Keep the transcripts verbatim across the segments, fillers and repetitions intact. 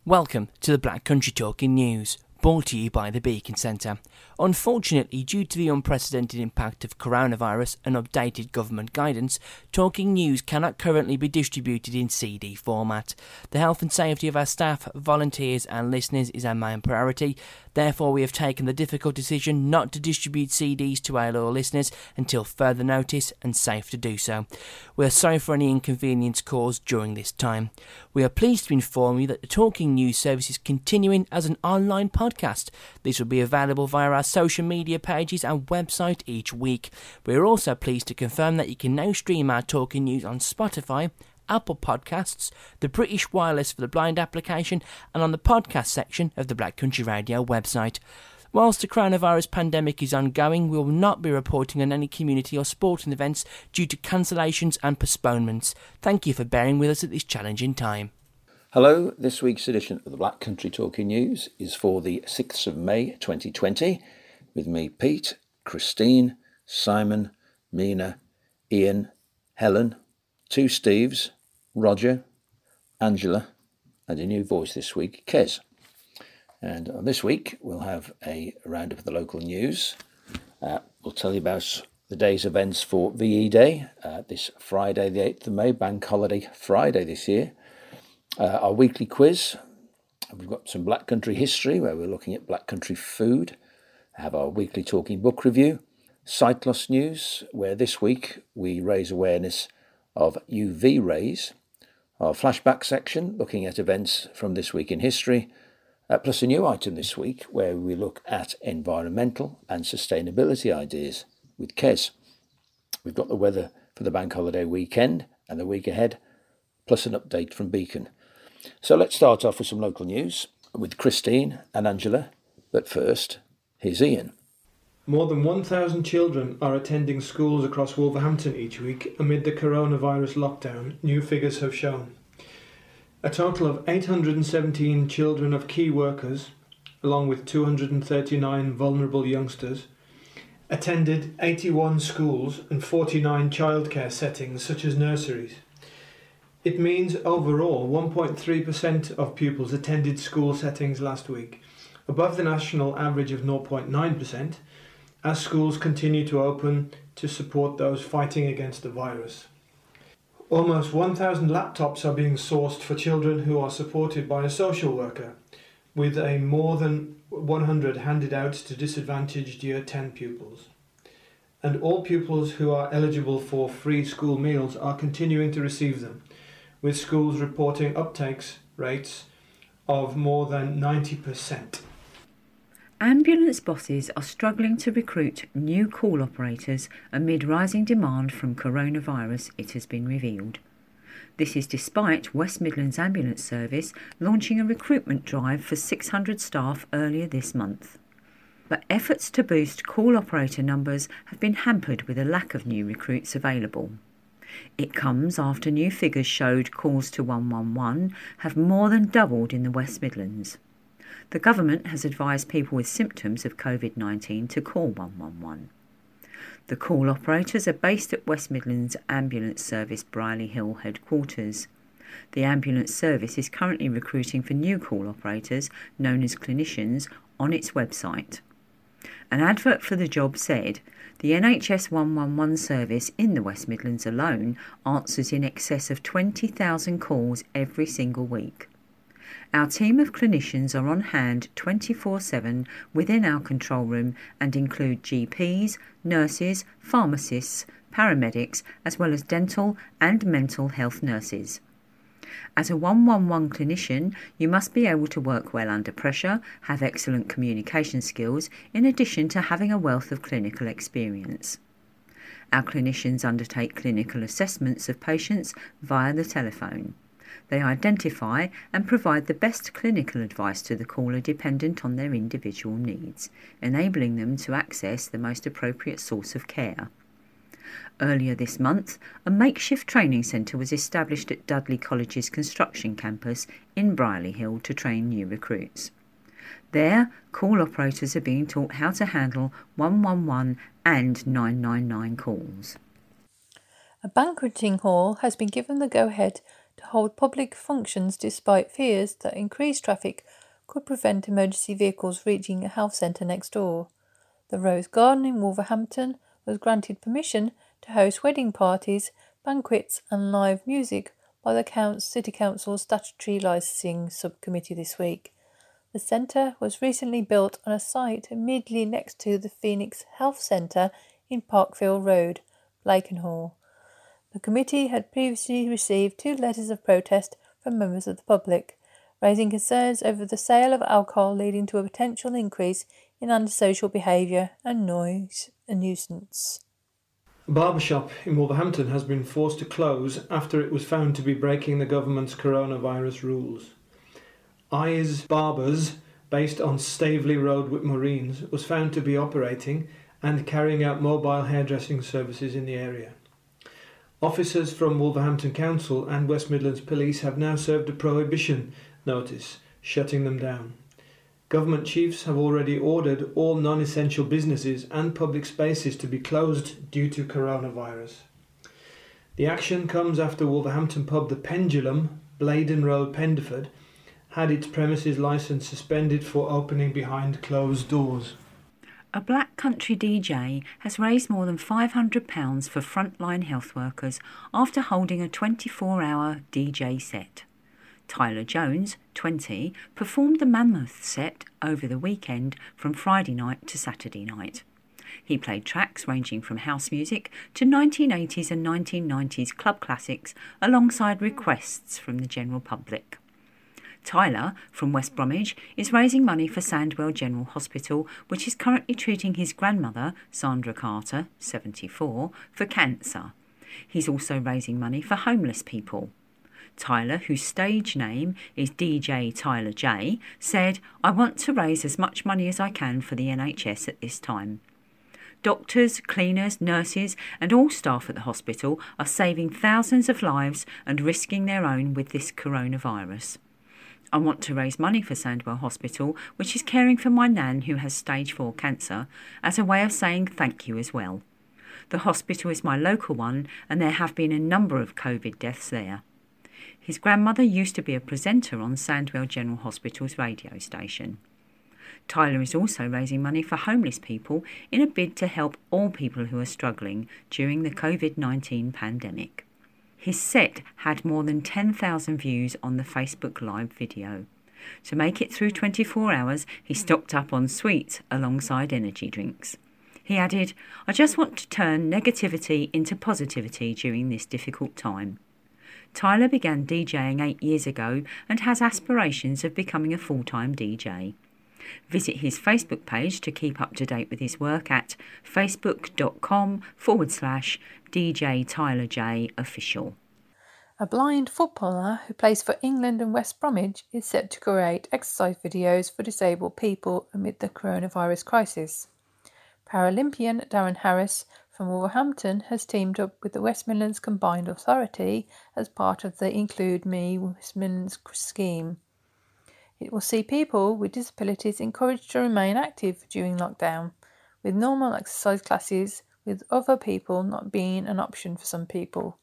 Welcome to the Black Country Talking News, brought to you by the Beacon Centre. Unfortunately, due to the unprecedented impact of coronavirus and updated government guidance, Talking News cannot currently be distributed in C D format. The health and safety of our staff, volunteers and listeners is our main priority. Therefore, we have taken the difficult decision not to distribute C Ds to our loyal listeners until further notice and safe to do so. We are sorry for any inconvenience caused during this time. We are pleased to inform you that the Talking News service is continuing as an online podcast. This will be available via our social media pages and website each week. We are also pleased to confirm that you can now stream our Talking News on Spotify, Apple Podcasts, the British Wireless for the Blind application, and on the podcast section of the Black Country Radio website. Whilst the coronavirus pandemic is ongoing, we will not be reporting on any community or sporting events due to cancellations and postponements. Thank you for bearing with us at this challenging time. Hello, this week's edition of the Black Country Talking News is for the sixth of May twenty twenty, with me, Pete, Christine, Simon, Mina, Ian, Helen, two Steves, Roger, Angela, and a new voice this week, Kez. And on this week, we'll have a roundup of the local news. Uh, we'll tell you about the day's events for V E Day, uh, this Friday, the eighth of May, Bank Holiday Friday this year. Uh, our weekly quiz. We've got some Black Country history, where we're looking at Black Country food. I have our weekly talking book review. Sight loss news, where this week we raise awareness of U V rays. Our flashback section, looking at events from this week in history. Uh, plus a new item this week, where we look at environmental and sustainability ideas with Kez. We've got the weather for the bank holiday weekend and the week ahead, plus an update from Beacon. So let's start off with some local news with Christine and Angela. But first, here's Ian. More than one thousand children are attending schools across Wolverhampton each week amid the coronavirus lockdown, new figures have shown. A total of eight hundred seventeen children of key workers, along with two hundred thirty-nine vulnerable youngsters, attended eighty-one schools and forty-nine childcare settings such as nurseries. It means overall one point three percent of pupils attended school settings last week, above the national average of zero point nine percent, as schools continue to open to support those fighting against the virus. Almost one thousand laptops are being sourced for children who are supported by a social worker, with a more than one hundred handed out to disadvantaged Year ten pupils. And all pupils who are eligible for free school meals are continuing to receive them, with schools reporting uptakes rates of more than ninety percent. Ambulance bosses are struggling to recruit new call operators amid rising demand from coronavirus, it has been revealed. This is despite West Midlands Ambulance Service launching a recruitment drive for six hundred staff earlier this month. But efforts to boost call operator numbers have been hampered with a lack of new recruits available. It comes after new figures showed calls to one one one have more than doubled in the West Midlands. The government has advised people with symptoms of covid nineteen to call one one one. The call operators are based at West Midlands Ambulance Service Brierley Hill headquarters. The ambulance service is currently recruiting for new call operators, known as clinicians, on its website. An advert for the job said, the N H S one one one service in the West Midlands alone answers in excess of twenty thousand calls every single week. Our team of clinicians are on hand twenty-four seven within our control room and include G Ps, nurses, pharmacists, paramedics, as well as dental and mental health nurses. As a one one one clinician, you must be able to work well under pressure, have excellent communication skills, in addition to having a wealth of clinical experience. Our clinicians undertake clinical assessments of patients via the telephone. They identify and provide the best clinical advice to the caller dependent on their individual needs, enabling them to access the most appropriate source of care. Earlier this month, a makeshift training centre was established at Dudley College's construction campus in Brierley Hill to train new recruits. There, call operators are being taught how to handle one one one and nine nine nine calls. A banqueting hall has been given the go-ahead to hold public functions despite fears that increased traffic could prevent emergency vehicles reaching a health centre next door. The Rose Garden in Wolverhampton was granted permission to host wedding parties, banquets and live music by the City Council's Statutory Licensing Subcommittee this week. The centre was recently built on a site immediately next to the Phoenix Health Centre in Parkville Road, Blakenhall. The committee had previously received two letters of protest from members of the public, raising concerns over the sale of alcohol leading to a potential increase in antisocial behaviour and noise and nuisance. A barbershop in Wolverhampton has been forced to close after it was found to be breaking the government's coronavirus rules. Eyes Barbers, based on Staveley Road, Whitmoreens, was found to be operating and carrying out mobile hairdressing services in the area. Officers from Wolverhampton Council and West Midlands Police have now served a prohibition notice, shutting them down. Government chiefs have already ordered all non-essential businesses and public spaces to be closed due to coronavirus. The action comes after Wolverhampton pub The Pendulum, Bladen Road, Penderford, had its premises licence suspended for opening behind closed doors. A Black Country D J has raised more than five hundred pounds for frontline health workers after holding a twenty-four hour D J set. Tyler Jones, twenty, performed the Mammoth set over the weekend from Friday night to Saturday night. He played tracks ranging from house music to nineteen eighties and nineteen nineties club classics alongside requests from the general public. Tyler, from West Bromwich, is raising money for Sandwell General Hospital, which is currently treating his grandmother, Sandra Carter, seventy-four, for cancer. He's also raising money for homeless people. Tyler, whose stage name is D J Tyler J, said, "I want to raise as much money as I can for the N H S at this time." Doctors, cleaners, nurses and all staff at the hospital are saving thousands of lives and risking their own with this coronavirus. I want to raise money for Sandwell Hospital, which is caring for my nan who has stage four cancer, as a way of saying thank you as well. The hospital is my local one and there have been a number of COVID deaths there. His grandmother used to be a presenter on Sandwell General Hospital's radio station. Tyler is also raising money for homeless people in a bid to help all people who are struggling during the COVID nineteen pandemic. His set had more than ten thousand views on the Facebook Live video. To make it through twenty-four hours, he stocked up on sweets alongside energy drinks. He added, "I just want to turn negativity into positivity during this difficult time." Tyler began DJing eight years ago and has aspirations of becoming a full-time D J. Visit his Facebook page to keep up to date with his work at facebook.com forward slash DJ Tyler J official. A blind footballer who plays for England and West Bromwich is set to create exercise videos for disabled people amid the coronavirus crisis. Paralympian Darren Harris from Wolverhampton has teamed up with the West Midlands Combined Authority as part of the Include Me West Midlands scheme. It will see people with disabilities encouraged to remain active during lockdown, with normal exercise classes with other people not being an option for some people.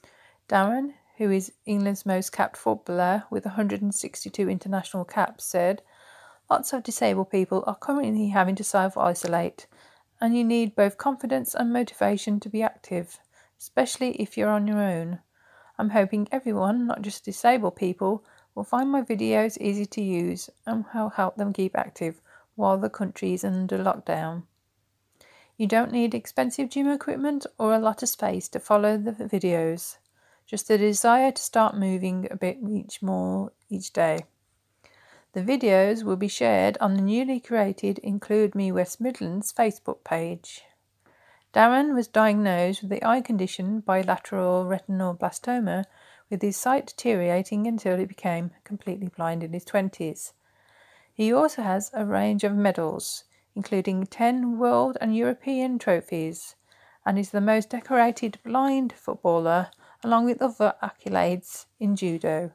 Darren, who is England's most capped footballer with one hundred sixty-two international caps, said, "Lots of disabled people are currently having to self-isolate, and you need both confidence and motivation to be active, especially if you're on your own. I'm hoping everyone, not just disabled people, will find my videos easy to use and will help them keep active while the country is under lockdown. You don't need expensive gym equipment or a lot of space to follow the videos, just the desire to start moving a bit each more each day." The videos will be shared on the newly created Include Me West Midlands Facebook page. Darren was diagnosed with the eye condition bilateral retinal blastoma, with his sight deteriorating until he became completely blind in his twenties. He also has a range of medals, including ten world and European trophies, and is the most decorated blind footballer, along with other accolades in judo.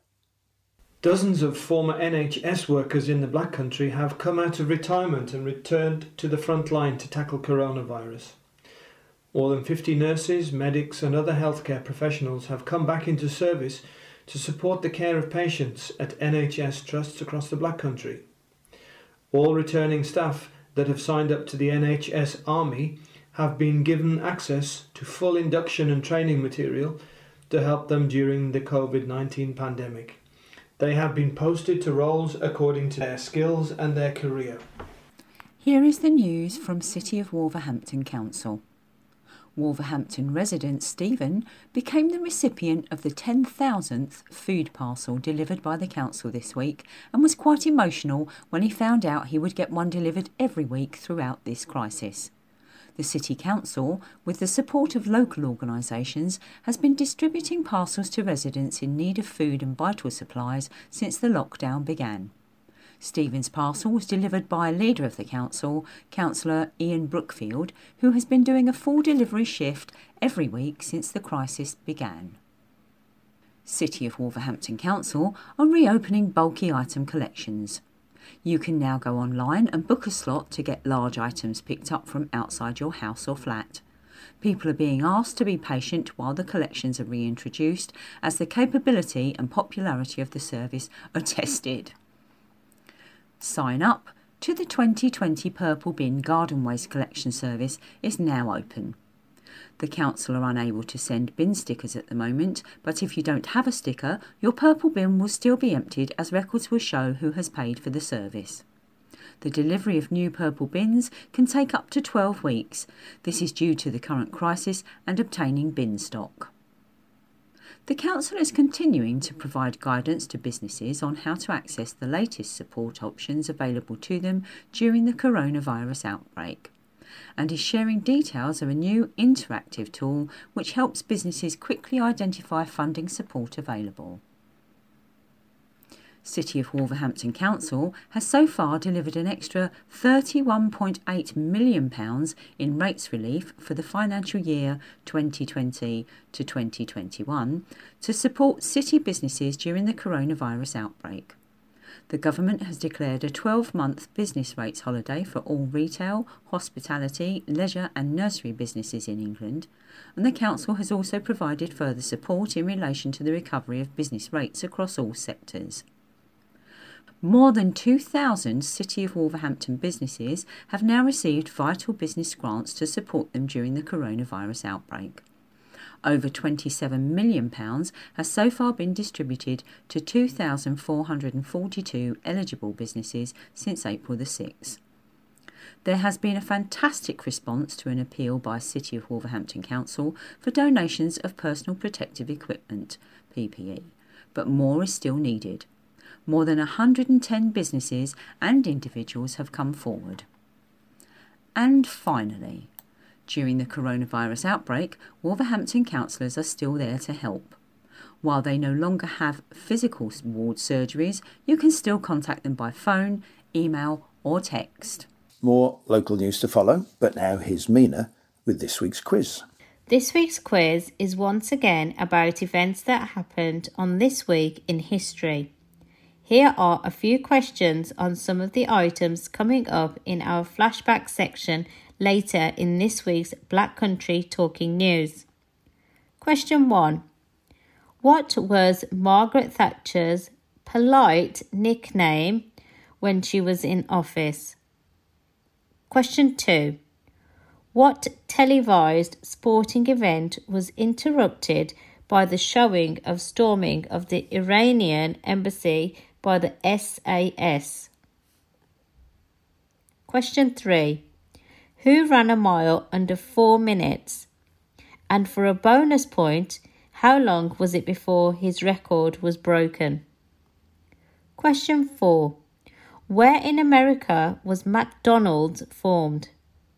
Dozens of former N H S workers in the Black Country have come out of retirement and returned to the front line to tackle coronavirus. More than fifty nurses, medics and other healthcare professionals have come back into service to support the care of patients at N H S trusts across the Black Country. All returning staff that have signed up to the N H S Army have been given access to full induction and training material to help them during the COVID nineteen pandemic. They have been posted to roles according to their skills and their career. Here is the news from City of Wolverhampton Council. Wolverhampton resident Stephen became the recipient of the ten thousandth food parcel delivered by the council this week and was quite emotional when he found out he would get one delivered every week throughout this crisis. The City Council, with the support of local organisations, has been distributing parcels to residents in need of food and vital supplies since the lockdown began. Stephen's parcel was delivered by a leader of the council, Councillor Ian Brookfield, who has been doing a full delivery shift every week since the crisis began. City of Wolverhampton Council are reopening bulky item collections. You can now go online and book a slot to get large items picked up from outside your house or flat. People are being asked to be patient while the collections are reintroduced as the capability and popularity of the service are tested. Sign up to the twenty twenty Purple Bin Garden Waste Collection Service is now open. The council are unable to send bin stickers at the moment, but if you don't have a sticker, your purple bin will still be emptied as records will show who has paid for the service. The delivery of new purple bins can take up to twelve weeks. This is due to the current crisis and obtaining bin stock. The council is continuing to provide guidance to businesses on how to access the latest support options available to them during the coronavirus outbreak, and is sharing details of a new interactive tool which helps businesses quickly identify funding support available. City of Wolverhampton Council has so far delivered an extra thirty-one point eight million pounds in rates relief for the financial year twenty twenty to twenty twenty-one to support city businesses during the coronavirus outbreak. The government has declared a twelve-month business rates holiday for all retail, hospitality, leisure and nursery businesses in England, and the council has also provided further support in relation to the recovery of business rates across all sectors. More than two thousand City of Wolverhampton businesses have now received vital business grants to support them during the coronavirus outbreak. Over twenty-seven million pounds has so far been distributed to two thousand four hundred forty-two eligible businesses since April the sixth. There has been a fantastic response to an appeal by City of Wolverhampton Council for donations of personal protective equipment, P P E, but more is still needed. More than one hundred ten businesses and individuals have come forward. And finally, during the coronavirus outbreak, Wolverhampton councillors are still there to help. While they no longer have physical ward surgeries, you can still contact them by phone, email or text. More local news to follow, but now here's Mina with this week's quiz. This week's quiz is once again about events that happened on this week in history. Here are a few questions on some of the items coming up in our flashback section later in this week's Black Country Talking News. Question one. What was Margaret Thatcher's polite nickname when she was in office? Question two. What televised sporting event was interrupted by the showing of storming of the Iranian embassy by the S A S? Question three. Who ran a mile under four minutes? And for a bonus point, how long was it before his record was broken? Question four. Where in America was McDonald's formed?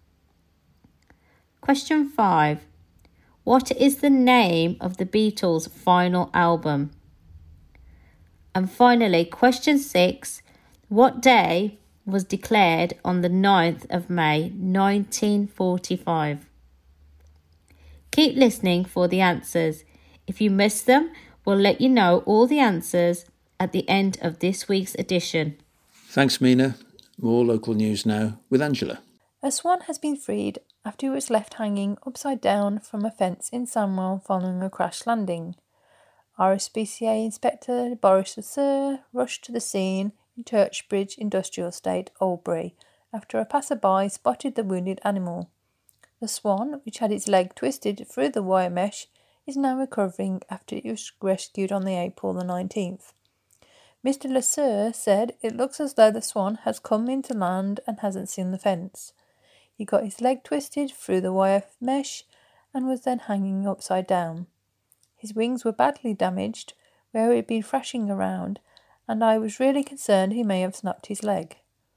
Question five. What is the name of the Beatles' final album? And finally, question six. What day was declared on the ninth of May nineteen forty-five? Keep listening for the answers. If you miss them, we'll let you know all the answers at the end of this week's edition. Thanks, Mina. More local news now with Angela. A swan has been freed after it was left hanging upside down from a fence in Sandwell following a crash landing. R S P C A Inspector Boris Lasser rushed to the scene in Churchbridge Industrial Estate, Albury, after a passerby spotted the wounded animal. The swan, which had its leg twisted through the wire mesh, is now recovering after it was rescued on the April the nineteenth. Mister Lasser said it looks as though the swan has come into land and hasn't seen the fence. He got his leg twisted through the wire mesh and was then hanging upside down. His wings were badly damaged where he had been thrashing around, and I was really concerned he may have snapped his leg.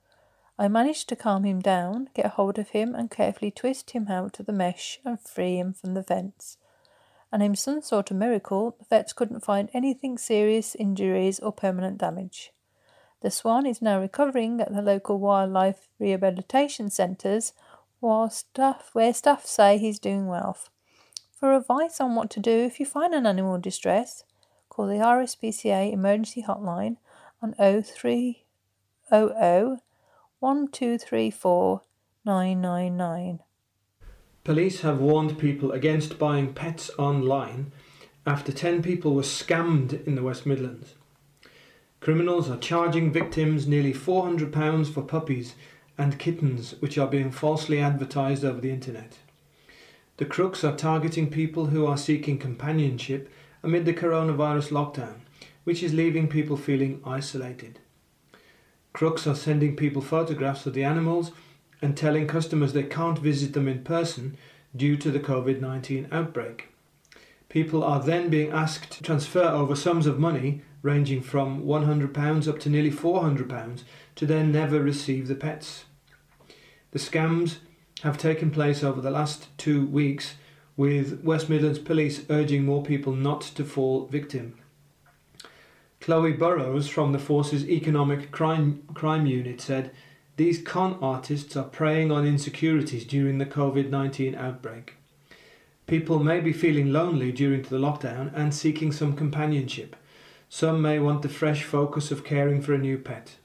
I managed to calm him down, get hold of him and carefully twist him out of the mesh and free him from the fence. And in some sort of miracle, the vets couldn't find anything serious injuries or permanent damage. The swan is now recovering at the local wildlife rehabilitation centres, while staff, where staff say he's doing well. For advice on what to do if you find an animal in distress, call the R S P C A emergency hotline on oh three hundred, one two three four, nine nine nine. Police have warned people against buying pets online after ten people were scammed in the West Midlands. Criminals are charging victims nearly four hundred pounds for puppies and kittens which are being falsely advertised over the internet. The crooks are targeting people who are seeking companionship amid the coronavirus lockdown, which is leaving people feeling isolated. Crooks are sending people photographs of the animals and telling customers they can't visit them in person due to the covid nineteen outbreak. People are then being asked to transfer over sums of money ranging from one hundred pounds up to nearly four hundred pounds to then never receive the pets. The scams have taken place over the last two weeks, with West Midlands Police urging more people not to fall victim. Chloe Burrows from the Force's Economic Crime, Crime Unit said, "These con artists are preying on insecurities during the covid nineteen outbreak. People may be feeling lonely during the lockdown and seeking some companionship. Some may want the fresh focus of caring for a new pet.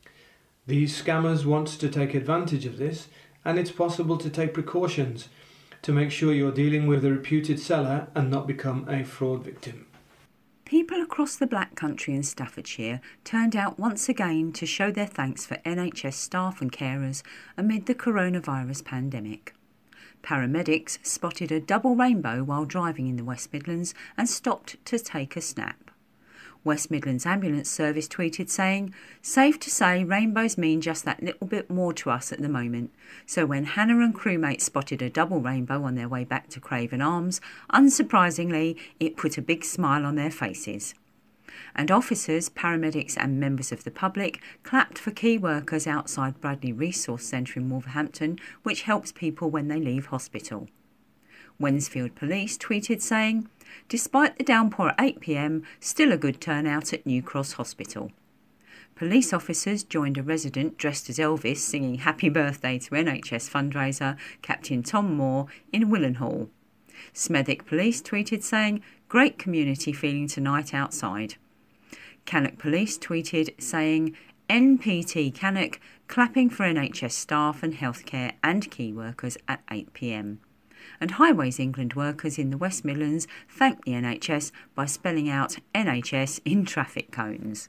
These scammers want to take advantage of this, and it's possible to take precautions to make sure you're dealing with a reputed seller and not become a fraud victim." People across the Black Country and Staffordshire turned out once again to show their thanks for N H S staff and carers amid the coronavirus pandemic. Paramedics spotted a double rainbow while driving in the West Midlands and stopped to take a snap. West Midlands Ambulance Service tweeted saying, "Safe to say rainbows mean just that little bit more to us at the moment, so when Hannah and crewmates spotted a double rainbow on their way back to Craven Arms, unsurprisingly it put a big smile on their faces." And officers, paramedics and members of the public clapped for key workers outside Bradley Resource Centre in Wolverhampton, which helps people when they leave hospital. Wednesfield Police tweeted saying, "Despite the downpour at eight p m, still a good turnout at New Cross Hospital." Police officers joined a resident dressed as Elvis singing Happy Birthday to N H S fundraiser Captain Tom Moore in Willenhall. Smethwick Police tweeted saying, "Great community feeling tonight outside." Cannock Police tweeted saying, "N P T Cannock clapping for N H S staff and healthcare and key workers at eight p m. And Highways England workers in the West Midlands thanked the N H S by spelling out N H S in traffic cones.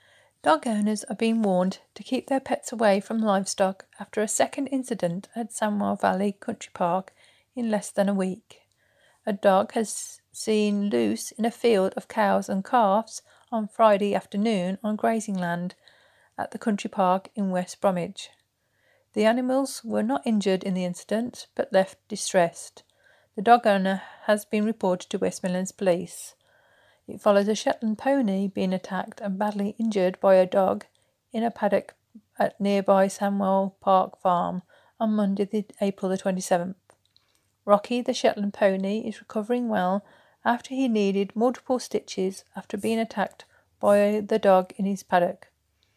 Dog owners are being warned to keep their pets away from livestock after a second incident at Samwell Valley Country Park in less than a week. A dog has seen loose in a field of cows and calves on Friday afternoon on grazing land at the country park in West Bromwich. The animals were not injured in the incident but left distressed. The dog owner has been reported to West Midlands Police. It follows a Shetland pony being attacked and badly injured by a dog in a paddock at nearby Samwell Park Farm on Monday, the April the twenty-seventh. Rocky, the Shetland pony, is recovering well after he needed multiple stitches after being attacked by the dog in his paddock.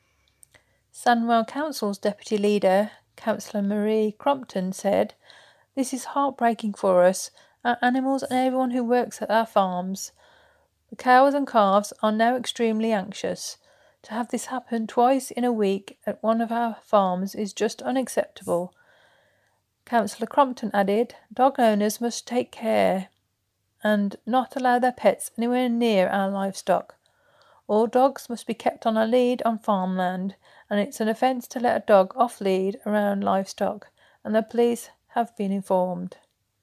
Sandwell Council's deputy leader, Councillor Marie Crompton, said, "This is heartbreaking for us, our animals and everyone who works at our farms. The cows and calves are now extremely anxious. To have this happen twice in a week at one of our farms is just unacceptable." Councillor Crompton added, "Dog owners must take care and not allow their pets anywhere near our livestock. All dogs must be kept on a lead on farmland, and it's an offence to let a dog off lead around livestock, and the police have been informed.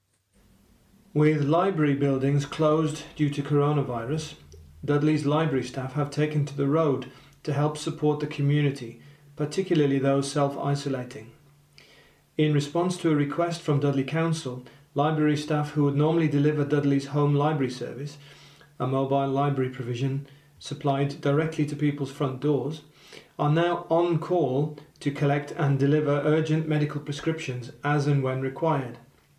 With library buildings closed due to coronavirus, Dudley's library staff have taken to the road to help support the community, particularly those self-isolating. In response to a request from Dudley Council, library staff who would normally deliver Dudley's home library service, a mobile library provision supplied directly to people's front doors, are now on call to collect and deliver urgent medical prescriptions as and when required.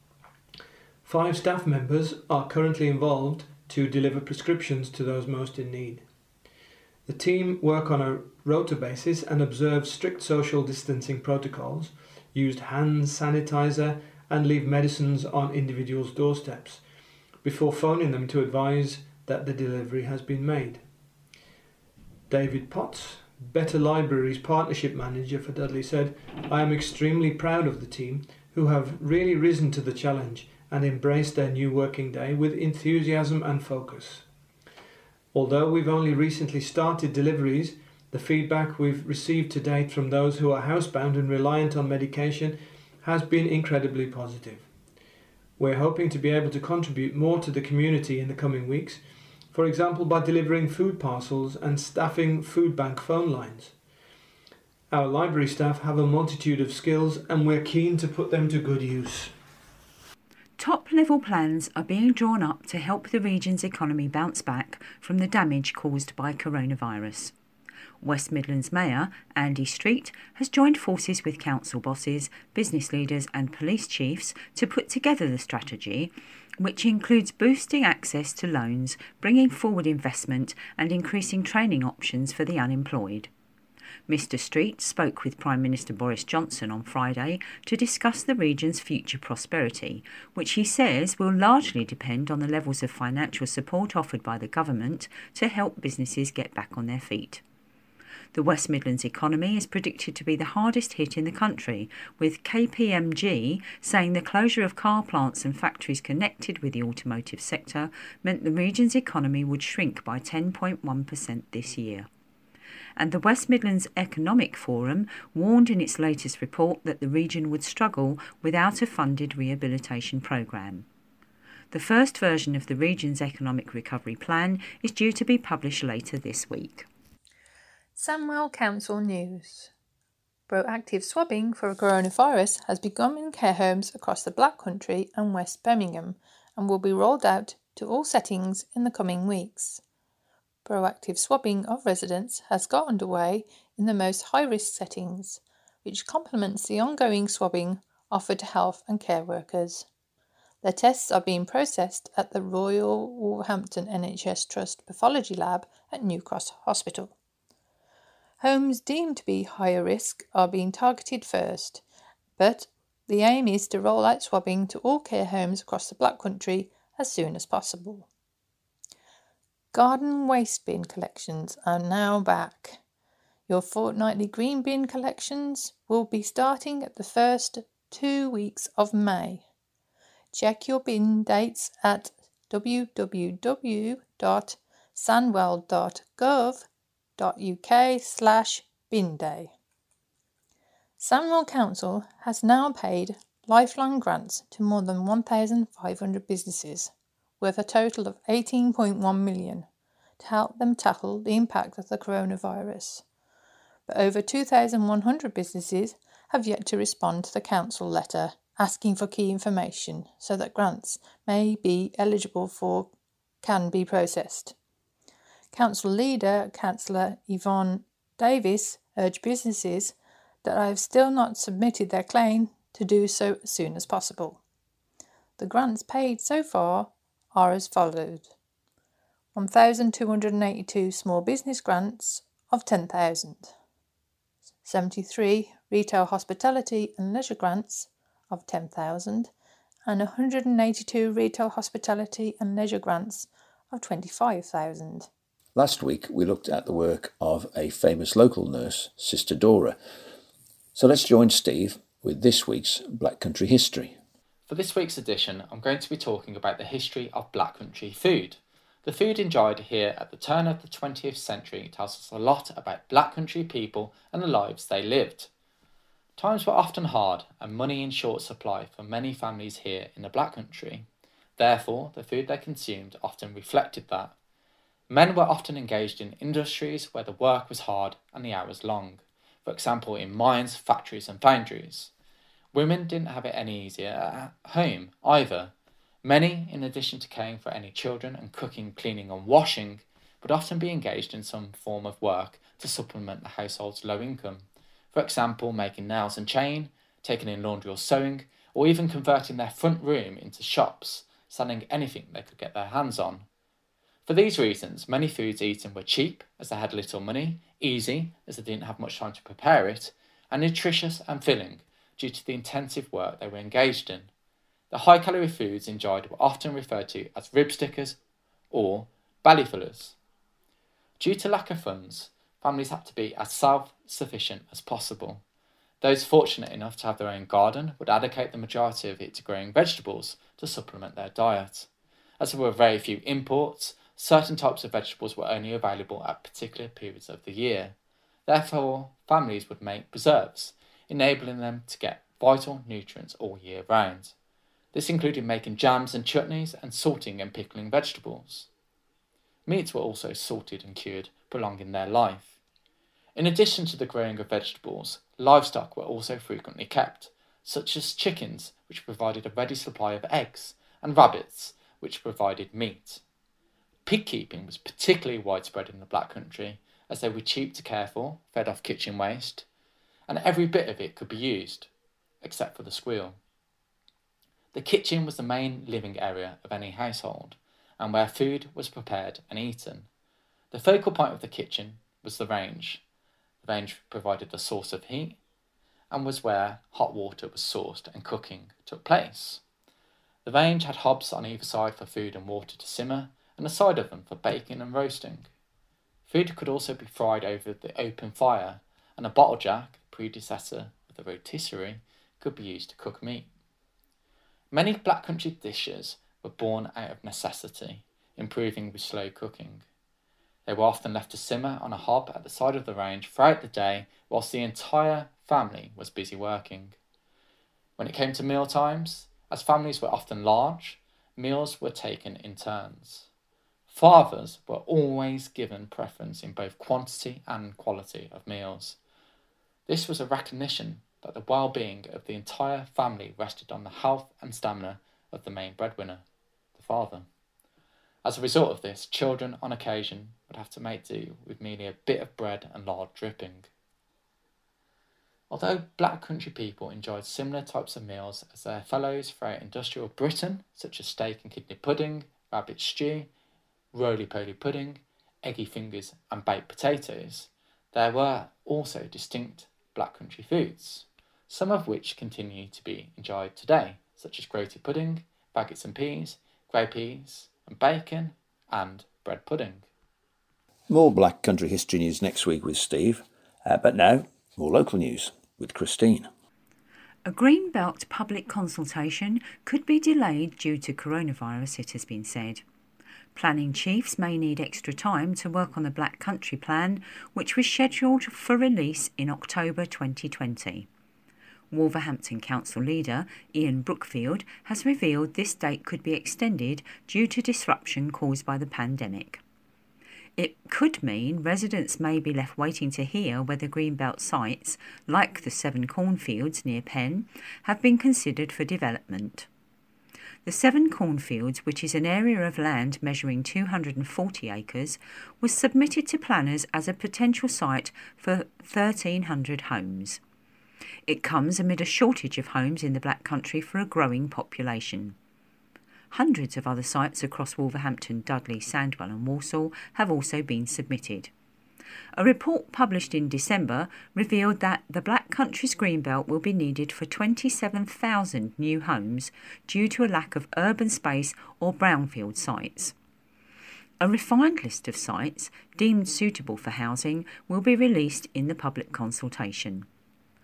Five staff members are currently involved to deliver prescriptions to those most in need. The team work on a rota basis and observe strict social distancing protocols, used hand sanitizer and leave medicines on individuals' doorsteps before phoning them to advise that the delivery has been made. David Potts, Better Libraries Partnership Manager for Dudley, said, "I am extremely proud of the team who have really risen to the challenge and embraced their new working day with enthusiasm and focus. Although we've only recently started deliveries, the feedback we've received to date from those who are housebound and reliant on medication has been incredibly positive. We're hoping to be able to contribute more to the community in the coming weeks, for example by delivering food parcels and staffing food bank phone lines. Our library staff have a multitude of skills and we're keen to put them to good use." Top-level plans are being drawn up to help the region's economy bounce back from the damage caused by coronavirus. West Midlands Mayor Andy Street has joined forces with council bosses, business leaders and police chiefs to put together the strategy, which includes boosting access to loans, bringing forward investment and increasing training options for the unemployed. Mr Street spoke with Prime Minister Boris Johnson on Friday to discuss the region's future prosperity, which he says will largely depend on the levels of financial support offered by the government to help businesses get back on their feet. The West Midlands economy is predicted to be the hardest hit in the country, with K P M G saying the closure of car plants and factories connected with the automotive sector meant the region's economy would shrink by ten point one percent this year. And the West Midlands Economic Forum warned in its latest report that the region would struggle without a funded rehabilitation programme. The first version of the region's economic recovery plan is due to be published later this week. Sandwell Council News. Proactive swabbing for coronavirus has begun in care homes across the Black Country and West Birmingham and will be rolled out to all settings in the coming weeks. Proactive swabbing of residents has got underway in the most high-risk settings, which complements the ongoing swabbing offered to health and care workers. Their tests are being processed at the Royal Wolverhampton N H S Trust Pathology Lab at New Cross Hospital. Homes deemed to be higher risk are being targeted first, but the aim is to roll out swabbing to all care homes across the Black Country as soon as possible. Garden waste bin collections are now back. Your fortnightly green bin collections will be starting at the first two weeks of May. Check your bin dates at w w w dot sandwell dot gov dot u k slash bin day. Sandwell Council has now paid lifelong grants to more than one thousand five hundred businesses, worth a total of eighteen point one million, to help them tackle the impact of the coronavirus. But over two thousand one hundred businesses have yet to respond to the council letter asking for key information so that grants may be eligible for can be processed. Council leader, Councillor Yvonne Davis, urged businesses that have still not submitted their claim to do so as soon as possible. The grants paid so far are as followed: one thousand two hundred eighty-two small business grants of ten thousand, seventy-three retail hospitality and leisure grants of ten thousand, and one hundred eighty-two retail hospitality and leisure grants of twenty-five thousand. Last week we looked at the work of a famous local nurse, Sister Dora. So let's join Steve with this week's Black Country History. For this week's edition, I'm going to be talking about the history of Black Country food. The food enjoyed here at the turn of the twentieth century tells us a lot about Black Country people and the lives they lived. Times were often hard and money in short supply for many families here in the Black Country. Therefore, the food they consumed often reflected that. Men were often engaged in industries where the work was hard and the hours long, for example in mines, factories and foundries. Women didn't have it any easier at home either. Many, in addition to caring for any children and cooking, cleaning and washing, would often be engaged in some form of work to supplement the household's low income. For example, making nails and chain, taking in laundry or sewing, or even converting their front room into shops, selling anything they could get their hands on. For these reasons, many foods eaten were cheap, as they had little money, easy, as they didn't have much time to prepare it, and nutritious and filling, due to the intensive work they were engaged in. The high-calorie foods enjoyed were often referred to as rib stickers or bellyfillers. Due to lack of funds, families had to be as self-sufficient as possible. Those fortunate enough to have their own garden would allocate the majority of it to growing vegetables to supplement their diet. As there were very few imports, certain types of vegetables were only available at particular periods of the year. Therefore, families would make preserves, enabling them to get vital nutrients all year round. This included making jams and chutneys and salting and pickling vegetables. Meats were also salted and cured, prolonging their life. In addition to the growing of vegetables, livestock were also frequently kept, such as chickens, which provided a ready supply of eggs, and rabbits, which provided meat. Pig keeping was particularly widespread in the Black Country, as they were cheap to care for, fed off kitchen waste, and every bit of it could be used, except for the squeal. The kitchen was the main living area of any household, and where food was prepared and eaten. The focal point of the kitchen was the range. The range provided the source of heat, and was where hot water was sourced and cooking took place. The range had hobs on either side for food and water to simmer, and a side of them for baking and roasting. Food could also be fried over the open fire, and a bottle jack, predecessor of the rotisserie, could be used to cook meat. Many Black Country dishes were born out of necessity, improving with slow cooking. They were often left to simmer on a hob at the side of the range throughout the day whilst the entire family was busy working. When it came to meal times, as families were often large, meals were taken in turns. Fathers were always given preference in both quantity and quality of meals. This was a recognition that the well-being of the entire family rested on the health and stamina of the main breadwinner, the father. As a result of this, children on occasion would have to make do with merely a bit of bread and lard dripping. Although Black Country people enjoyed similar types of meals as their fellows throughout industrial Britain, such as steak and kidney pudding, rabbit stew, roly-poly pudding, eggy fingers and baked potatoes, there were also distinct Black Country foods, some of which continue to be enjoyed today, such as groaty pudding, baguettes and peas, grey peas and bacon, and bread pudding. More Black Country history news next week with Steve, uh, but now more local news with Christine. A Greenbelt public consultation could be delayed due to coronavirus, it has been said. Planning chiefs may need extra time to work on the Black Country Plan, which was scheduled for release in October twenty twenty. Wolverhampton Council leader Ian Brookfield has revealed this date could be extended due to disruption caused by the pandemic. It could mean residents may be left waiting to hear whether Greenbelt sites, like the Seven Cornfields near Penn, have been considered for development. The Seven Cornfields, which is an area of land measuring two hundred forty acres, was submitted to planners as a potential site for thirteen hundred homes. It comes amid a shortage of homes in the Black Country for a growing population. Hundreds of other sites across Wolverhampton, Dudley, Sandwell and Walsall have also been submitted. A report published in December revealed that the Black Country's Greenbelt will be needed for twenty-seven thousand new homes due to a lack of urban space or brownfield sites. A refined list of sites deemed suitable for housing will be released in the public consultation.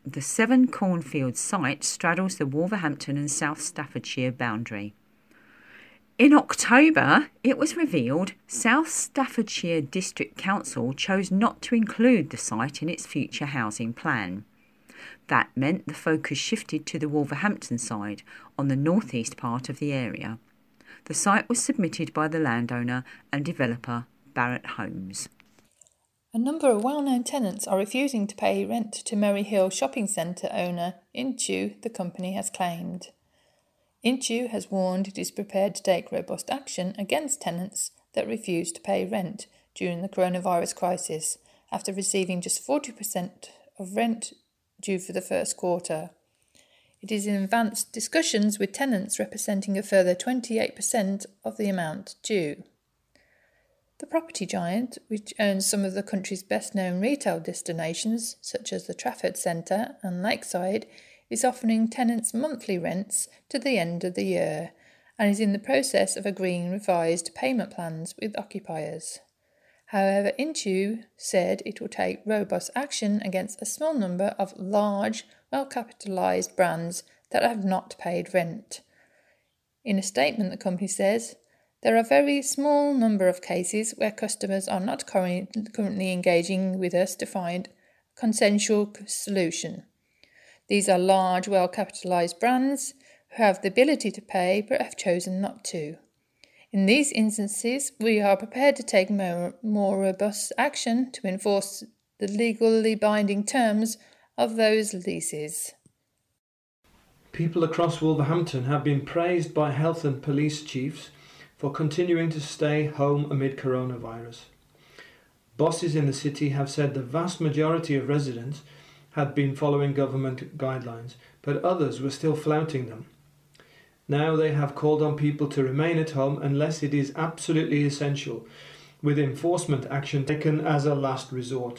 The Seven Cornfields site straddles the Wolverhampton and South Staffordshire boundary. In October, it was revealed South Staffordshire District Council chose not to include the site in its future housing plan. That meant the focus shifted to the Wolverhampton side, on the northeast part of the area. The site was submitted by the landowner and developer Barratt Homes. A number of well-known tenants are refusing to pay rent to Merry Hill shopping centre owner Intu, the company has claimed. Intu has warned it is prepared to take robust action against tenants that refuse to pay rent during the coronavirus crisis after receiving just forty percent of rent due for the first quarter. It is in advanced discussions with tenants representing a further twenty-eight percent of the amount due. The property giant, which owns some of the country's best-known retail destinations, such as the Trafford Centre and Lakeside, is offering tenants monthly rents to the end of the year and is in the process of agreeing revised payment plans with occupiers. However, Intu said it will take robust action against a small number of large, well-capitalised brands that have not paid rent. In a statement, the company says, "There are a very small number of cases where customers are not currently engaging with us to find a consensual solution. These are large, well-capitalised brands who have the ability to pay but have chosen not to. In these instances, we are prepared to take more, more robust action to enforce the legally binding terms of those leases." People across Wolverhampton have been praised by health and police chiefs for continuing to stay home amid coronavirus. Bosses in the city have said the vast majority of residents had been following government guidelines, but others were still flouting them. Now they have called on people to remain at home unless it is absolutely essential, with enforcement action taken as a last resort.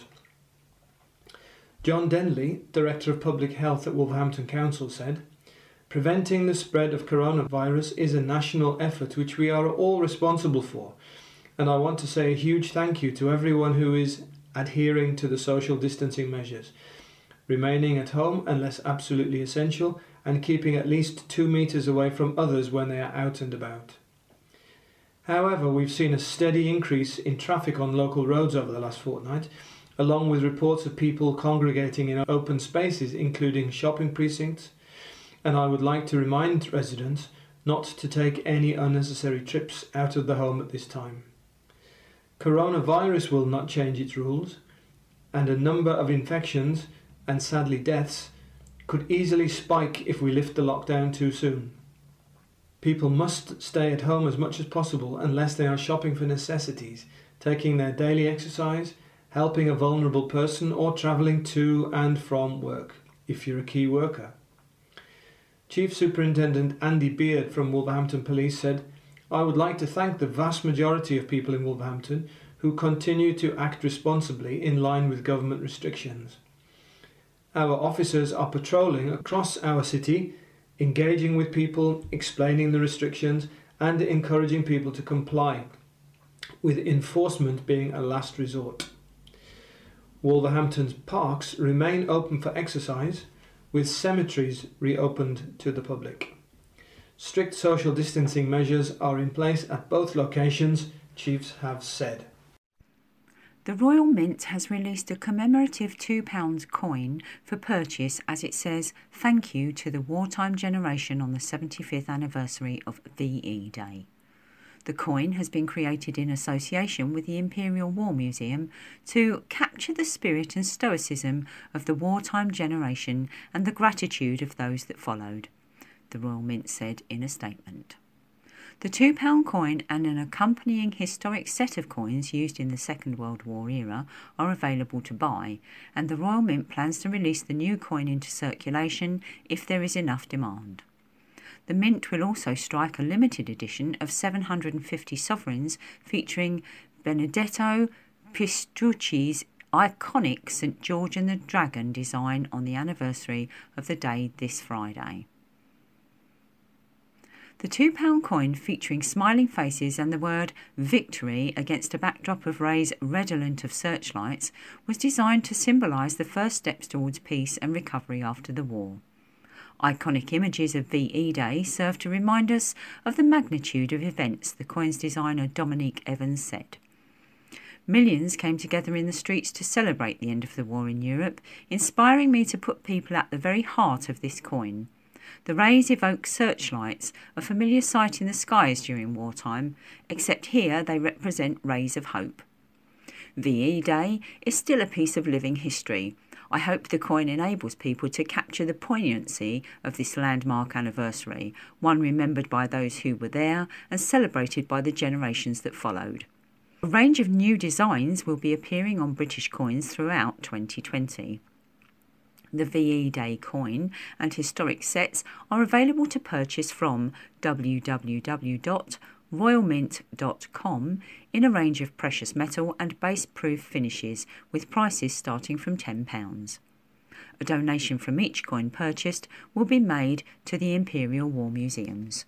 John Denley, Director of Public Health at Wolverhampton Council, said, "Preventing the spread of coronavirus is a national effort which we are all responsible for, and I want to say a huge thank you to everyone who is adhering to the social distancing measures, remaining at home unless absolutely essential, and keeping at least two metres away from others when they are out and about." However, we've seen a steady increase in traffic on local roads over the last fortnight, along with reports of people congregating in open spaces, including shopping precincts, and I would like to remind residents not to take any unnecessary trips out of the home at this time. Coronavirus will not change its rules, and a number of infections and sadly deaths could easily spike if we lift the lockdown too soon. People must stay at home as much as possible unless they are shopping for necessities, taking their daily exercise, helping a vulnerable person, or travelling to and from work, if you're a key worker. Chief Superintendent Andy Beard from Wolverhampton Police said, "I would like to thank the vast majority of people in Wolverhampton who continue to act responsibly in line with government restrictions. Our officers are patrolling across our city, engaging with people, explaining the restrictions, and encouraging people to comply, with enforcement being a last resort. Wolverhampton's parks remain open for exercise, with cemeteries reopened to the public. Strict social distancing measures are in place at both locations, chiefs have said." The Royal Mint has released a commemorative two pound coin for purchase as it says, "Thank you to the wartime generation on the seventy-fifth anniversary of V E Day." The coin has been created in association with the Imperial War Museum to capture the spirit and stoicism of the wartime generation and the gratitude of those that followed, the Royal Mint said in a statement. The two pound coin and an accompanying historic set of coins used in the Second World War era are available to buy, and the Royal Mint plans to release the new coin into circulation if there is enough demand. The Mint will also strike a limited edition of seven hundred fifty sovereigns featuring Benedetto Pistrucci's iconic Saint George and the Dragon design on the anniversary of the day this Friday. The two pound coin, featuring smiling faces and the word victory against a backdrop of rays redolent of searchlights, was designed to symbolise the first steps towards peace and recovery after the war. Iconic images of V E Day serve to remind us of the magnitude of events, the coin's designer Dominique Evans said. Millions came together in the streets to celebrate the end of the war in Europe, inspiring me to put people at the very heart of this coin. The rays evoke searchlights, a familiar sight in the skies during wartime, except here they represent rays of hope. V E Day is still a piece of living history. I hope the coin enables people to capture the poignancy of this landmark anniversary, one remembered by those who were there and celebrated by the generations that followed. A range of new designs will be appearing on British coins throughout twenty twenty. The V E Day coin and historic sets are available to purchase from w w w dot royal mint dot com in a range of precious metal and base-proof finishes, with prices starting from ten pounds. A donation from each coin purchased will be made to the Imperial War Museums.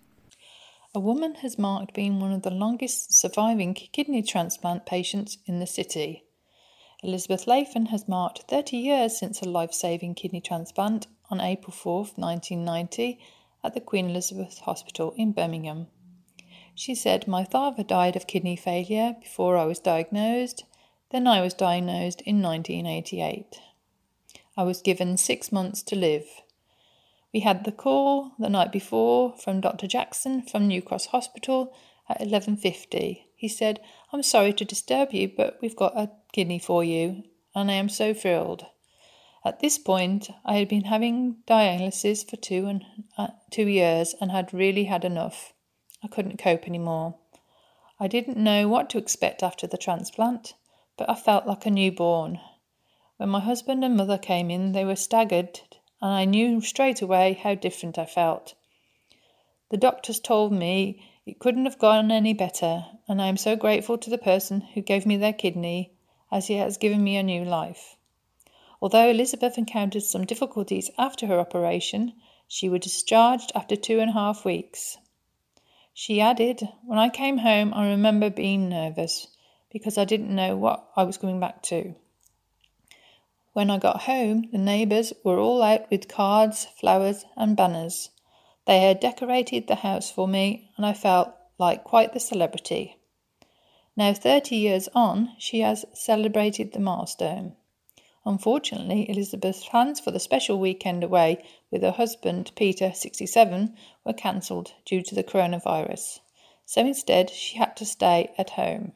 A woman has marked being one of the longest surviving kidney transplant patients in the city. Elizabeth Lathan has marked thirty years since a life-saving kidney transplant on April fourth, nineteen ninety, at the Queen Elizabeth Hospital in Birmingham. She said, "My father died of kidney failure before I was diagnosed. Then I was diagnosed in nineteen eighty-eight. I was given six months to live. We had the call the night before from Doctor Jackson from New Cross Hospital at eleven fifty. He said, 'I'm sorry to disturb you, but we've got a kidney for you,' and I am so thrilled. At this point, I had been having dialysis for two and uh, two years and had really had enough. I couldn't cope anymore. I didn't know what to expect after the transplant, but I felt like a newborn. When my husband and mother came in, they were staggered, and I knew straight away how different I felt. The doctors told me it couldn't have gone any better, and I am so grateful to the person who gave me their kidney, as he has given me a new life." Although Elizabeth encountered some difficulties after her operation, she was discharged after two and a half weeks. She added, "When I came home, I remember being nervous because I didn't know what I was going back to. When I got home, the neighbours were all out with cards, flowers and banners. They had decorated the house for me, and I felt like quite the celebrity." Now thirty years on, she has celebrated the milestone. Unfortunately, Elizabeth's plans for the special weekend away with her husband, Peter, sixty-seven, were cancelled due to the coronavirus, so instead she had to stay at home.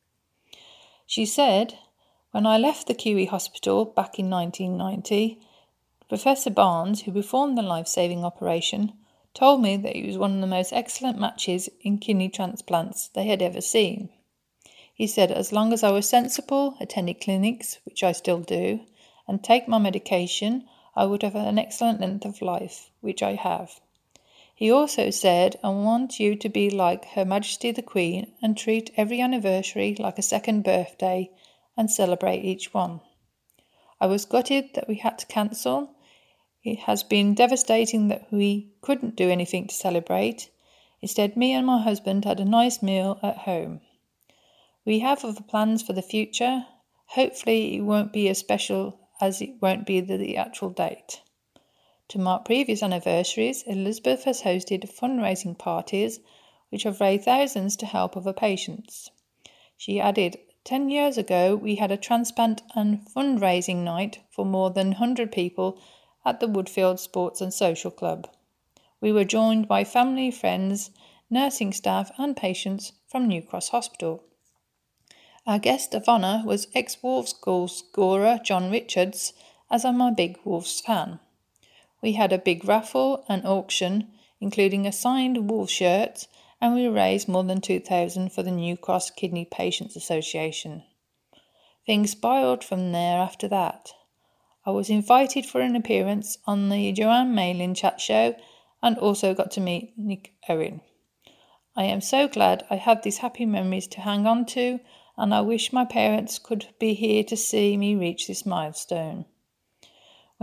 She said, "When I left the Q E hospital back in nineteen ninety, Professor Barnes, who performed the life-saving operation, told me that it was one of the most excellent matches in kidney transplants they had ever seen. He said as long as I was sensible, attended clinics, which I still do, and take my medication, I would have an excellent length of life, which I have. He also said, I want you to be like Her Majesty the Queen and treat every anniversary like a second birthday and celebrate each one. I was gutted that we had to cancel. It has been devastating that we couldn't do anything to celebrate. Instead, me and my husband had a nice meal at home. We have other plans for the future. Hopefully it won't be as special as it won't be the, the actual date. To mark previous anniversaries, Elizabeth has hosted fundraising parties which have raised thousands to help other patients. She added, Ten years ago we had a transplant and fundraising night for more than one hundred people at the Woodfield Sports and Social Club. We were joined by family, friends, nursing staff and patients from New Cross Hospital. Our guest of honour was ex-Wolves goal scorer John Richards, as I'm a big Wolves fan. We had a big raffle and auction, including a signed Wolves shirt, and we raised more than two thousand dollars for the New Cross Kidney Patients Association. Things spiraled from there after that. I was invited for an appearance on the Joanne Malin chat show and also got to meet Nick Owen. I am so glad I have these happy memories to hang on to, and I wish my parents could be here to see me reach this milestone.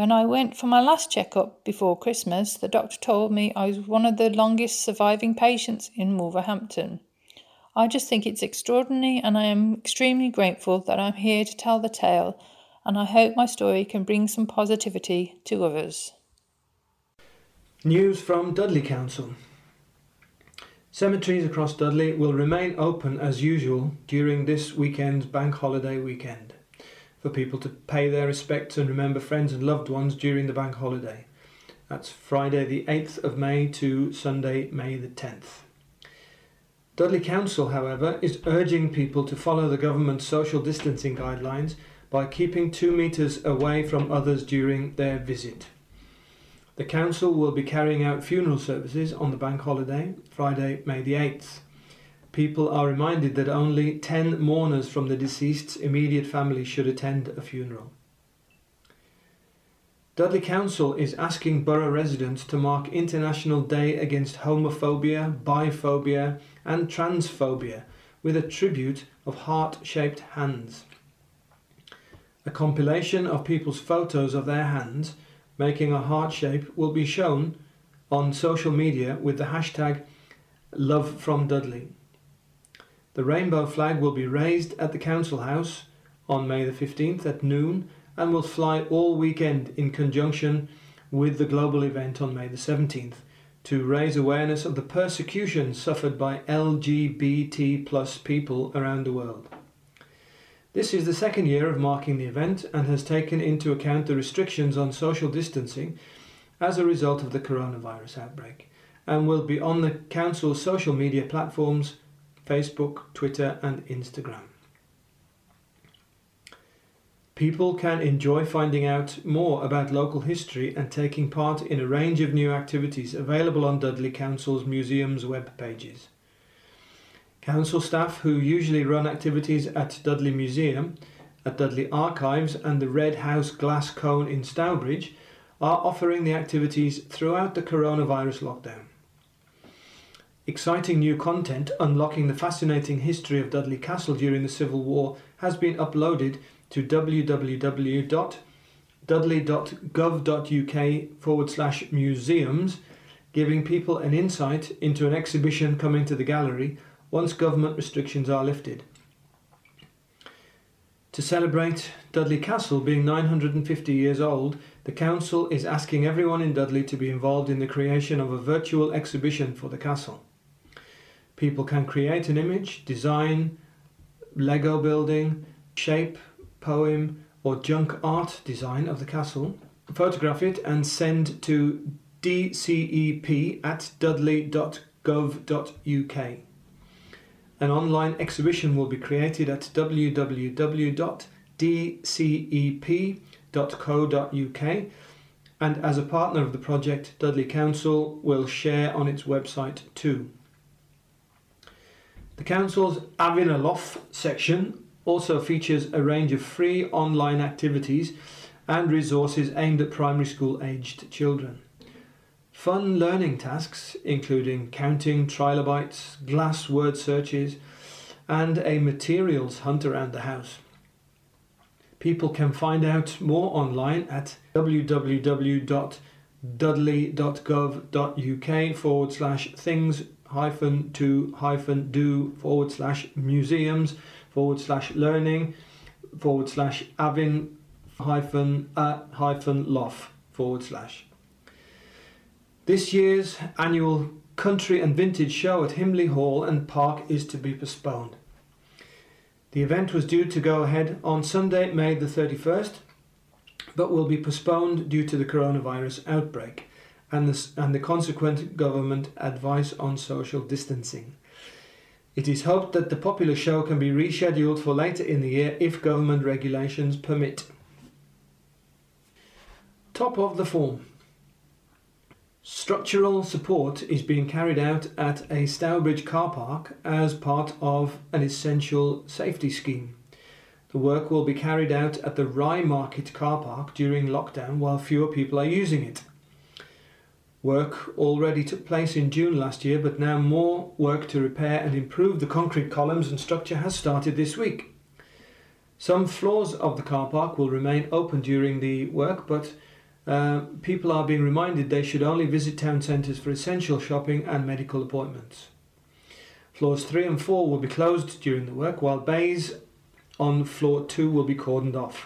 When I went for my last checkup before Christmas, the doctor told me I was one of the longest surviving patients in Wolverhampton. I just think it's extraordinary, and I am extremely grateful that I'm here to tell the tale, and I hope my story can bring some positivity to others. News from Dudley Council. Cemeteries across Dudley will remain open as usual during this weekend's bank holiday weekend, for people to pay their respects and remember friends and loved ones during the bank holiday. That's Friday the eighth of May to Sunday, May the tenth. Dudley Council, however, is urging people to follow the government's social distancing guidelines by keeping two metres away from others during their visit. The council will be carrying out funeral services on the bank holiday, Friday, May the eighth. People are reminded that only ten mourners from the deceased's immediate family should attend a funeral. Dudley Council is asking borough residents to mark International Day Against Homophobia, Biphobia and Transphobia with a tribute of heart-shaped hands. A compilation of people's photos of their hands making a heart shape will be shown on social media with the hashtag LoveFromDudley. The rainbow flag will be raised at the Council House on May the fifteenth at noon and will fly all weekend in conjunction with the global event on May the seventeenth to raise awareness of the persecution suffered by L G B T plus people around the world. This is the second year of marking the event and has taken into account the restrictions on social distancing as a result of the coronavirus outbreak, and will be on the Council's social media platforms, Facebook, Twitter and Instagram. People can enjoy finding out more about local history and taking part in a range of new activities available on Dudley Council's museum's web pages. Council staff who usually run activities at Dudley Museum, at Dudley Archives and the Red House Glass Cone in Stourbridge are offering the activities throughout the coronavirus lockdown. Exciting new content unlocking the fascinating history of Dudley Castle during the Civil War has been uploaded to www.dudley.gov.uk forward slash museums, giving people an insight into an exhibition coming to the gallery once government restrictions are lifted. To celebrate Dudley Castle being nine hundred fifty years old, the Council is asking everyone in Dudley to be involved in the creation of a virtual exhibition for the castle. People can create an image, design, Lego building, shape, poem or junk art design of the castle, photograph it and send to d c e p at dudley dot gov dot u k. An online exhibition will be created at w w w dot d c e p dot co dot u k, and as a partner of the project, Dudley Council will share on its website too. The Council's Avinaloff section also features a range of free online activities and resources aimed at primary school aged children. Fun learning tasks including counting trilobites, glass word searches and a materials hunt around the house. People can find out more online at w w w dot dudley dot gov dot u k forward slash things hyphen to hyphen do forward slash museums forward slash learning forward slash avin hyphen a hyphen loff forward slash. This year's annual Country and Vintage Show at Himley Hall and Park is to be postponed. The event was due to go ahead on Sunday, May the thirty-first, but will be postponed due to the coronavirus outbreak and the, and the consequent government advice on social distancing. It is hoped that the popular show can be rescheduled for later in the year if government regulations permit. Top of the form. Structural support is being carried out at a Stourbridge car park as part of an essential safety scheme. The work will be carried out at the Rye Market car park during lockdown while fewer people are using it. Work already took place in June last year, but now more work to repair and improve the concrete columns and structure has started this week. Some floors of the car park will remain open during the work, but Uh, people are being reminded they should only visit town centres for essential shopping and medical appointments. Floors three and four will be closed during the work, while bays on floor two will be cordoned off.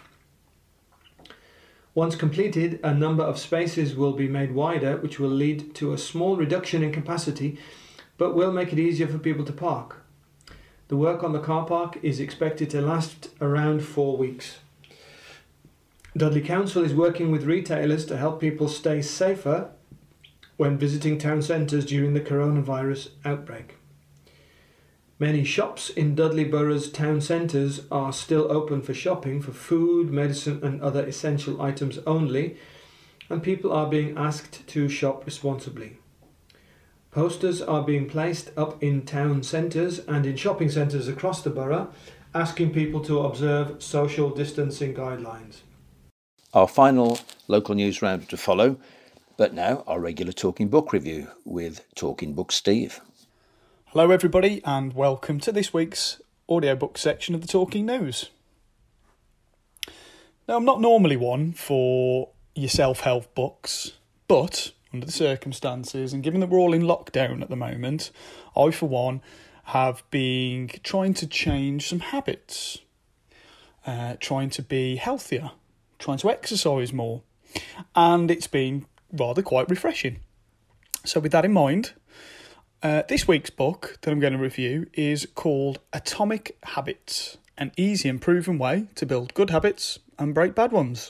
Once completed, a number of spaces will be made wider, which will lead to a small reduction in capacity, but will make it easier for people to park. The work on the car park is expected to last around four weeks. Dudley Council is working with retailers to help people stay safer when visiting town centres during the coronavirus outbreak. Many shops in Dudley Borough's town centres are still open for shopping for food, medicine and other essential items only, and people are being asked to shop responsibly. Posters are being placed up in town centres and in shopping centres across the borough, asking people to observe social distancing guidelines. Our final local news round to follow, but now our regular Talking Book review with Talking Book Steve. Hello everybody and welcome to this week's audiobook section of the Talking News. Now, I'm not normally one for your self-help books, but under the circumstances and given that we're all in lockdown at the moment, I for one have been trying to change some habits, uh, trying to be healthier, trying to exercise more, and it's been rather quite refreshing. So with that in mind, uh, this week's book that I'm going to review is called Atomic Habits, an easy and proven way to build good habits and break bad ones.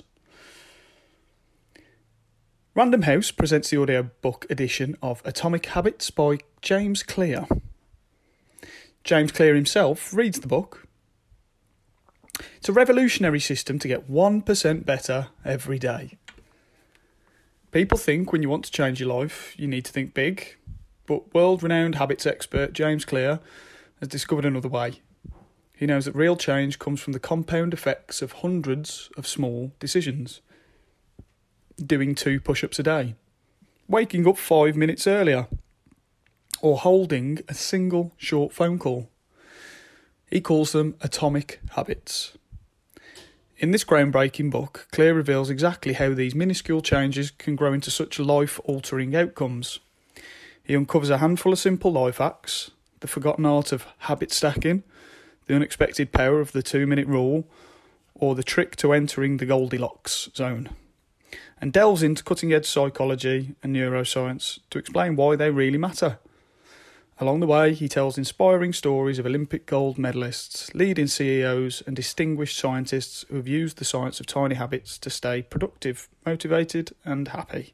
Random House presents the audiobook edition of Atomic Habits by James Clear. James Clear himself reads the book. It's a revolutionary system to get one percent better every day. People think when you want to change your life, you need to think big, but world-renowned habits expert James Clear has discovered another way. He knows that real change comes from the compound effects of hundreds of small decisions. Doing two push-ups a day, waking up five minutes earlier, or holding a single short phone call. He calls them atomic habits. In this groundbreaking book, Clear reveals exactly how these minuscule changes can grow into such life-altering outcomes. He uncovers a handful of simple life hacks, the forgotten art of habit stacking, the unexpected power of the two-minute rule, or the trick to entering the Goldilocks zone, and delves into cutting-edge psychology and neuroscience to explain why they really matter. Along the way, he tells inspiring stories of Olympic gold medalists, leading C E Os and distinguished scientists who have used the science of tiny habits to stay productive, motivated and happy.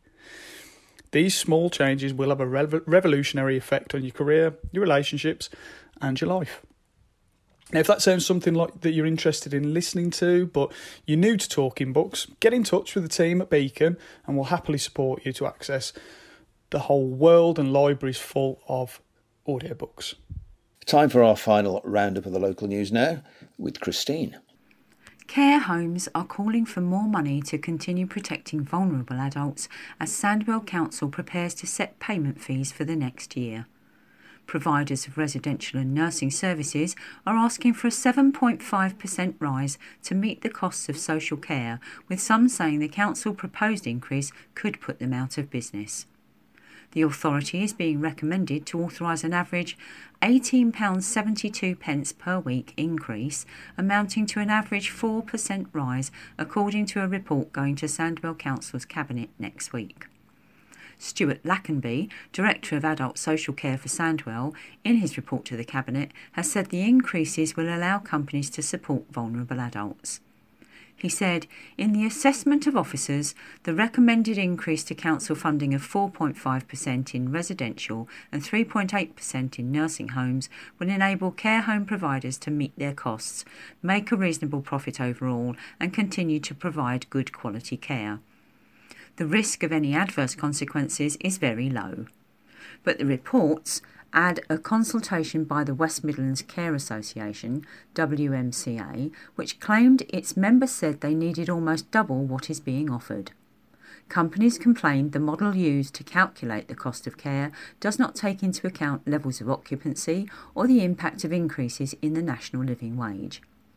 These small changes will have a rev- revolutionary effect on your career, your relationships and your life. Now, if that sounds something like that you're interested in listening to, but you're new to Talking Books, get in touch with the team at Beacon and we'll happily support you to access the whole world and libraries full of audiobooks. Time for our final roundup of the local news now with Christine. Care homes are calling for more money to continue protecting vulnerable adults as Sandwell Council prepares to set payment fees for the next year. Providers of residential and nursing services are asking for a seven point five percent rise to meet the costs of social care, with some saying the council proposed increase could put them out of business. The authority is being recommended to authorise an average eighteen pounds seventy-two per week increase, amounting to an average four percent rise, according to a report going to Sandwell Council's Cabinet next week. Stuart Lackenby, Director of Adult Social Care for Sandwell, in his report to the Cabinet, has said the increases will allow companies to support vulnerable adults. He said, in the assessment of officers, the recommended increase to council funding of four point five percent in residential and three point eight percent in nursing homes will enable care home providers to meet their costs, make a reasonable profit overall and continue to provide good quality care. The risk of any adverse consequences is very low. But the reports add a consultation by the West Midlands Care Association, W M C A, which claimed its members said they needed almost double what is being offered. Companies complained the model used to calculate the cost of care does not take into account levels of occupancy or the impact of increases in the national living wage.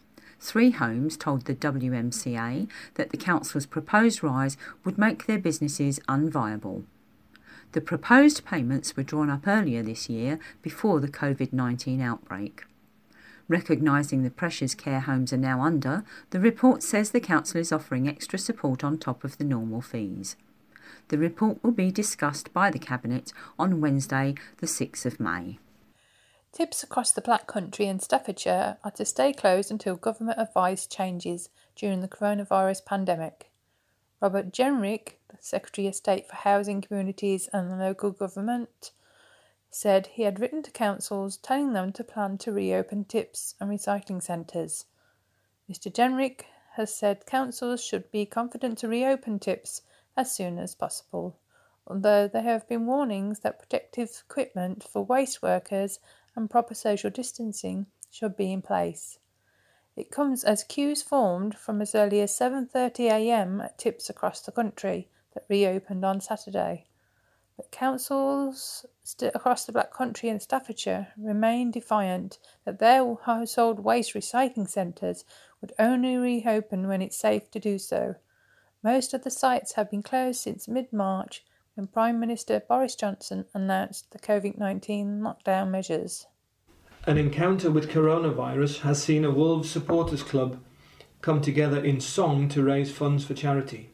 Three homes told the W M C A that the council's proposed rise would make their businesses unviable. The proposed payments were drawn up earlier this year before the COVID nineteen outbreak. Recognising the pressures care homes are now under, the report says the council is offering extra support on top of the normal fees. The report will be discussed by the Cabinet on Wednesday, the sixth of May. Tips across the Black Country and Staffordshire are to stay closed until government advice changes during the coronavirus pandemic. Robert Jenrick, the Secretary of State for Housing, Communities and Local Government, said he had written to councils telling them to plan to reopen tips and recycling centres. Mister Jenrick has said councils should be confident to reopen tips as soon as possible, although there have been warnings that protective equipment for waste workers and proper social distancing should be in place. It comes as queues formed from as early as seven thirty a m at tips across the country that reopened on Saturday. But councils st- across the Black Country and Staffordshire remain defiant that their household waste recycling centres would only reopen when it's safe to do so. Most of the sites have been closed since mid-March, when Prime Minister Boris Johnson announced the COVID nineteen lockdown measures. An encounter with coronavirus has seen a Wolves supporters club come together in song to raise funds for charity.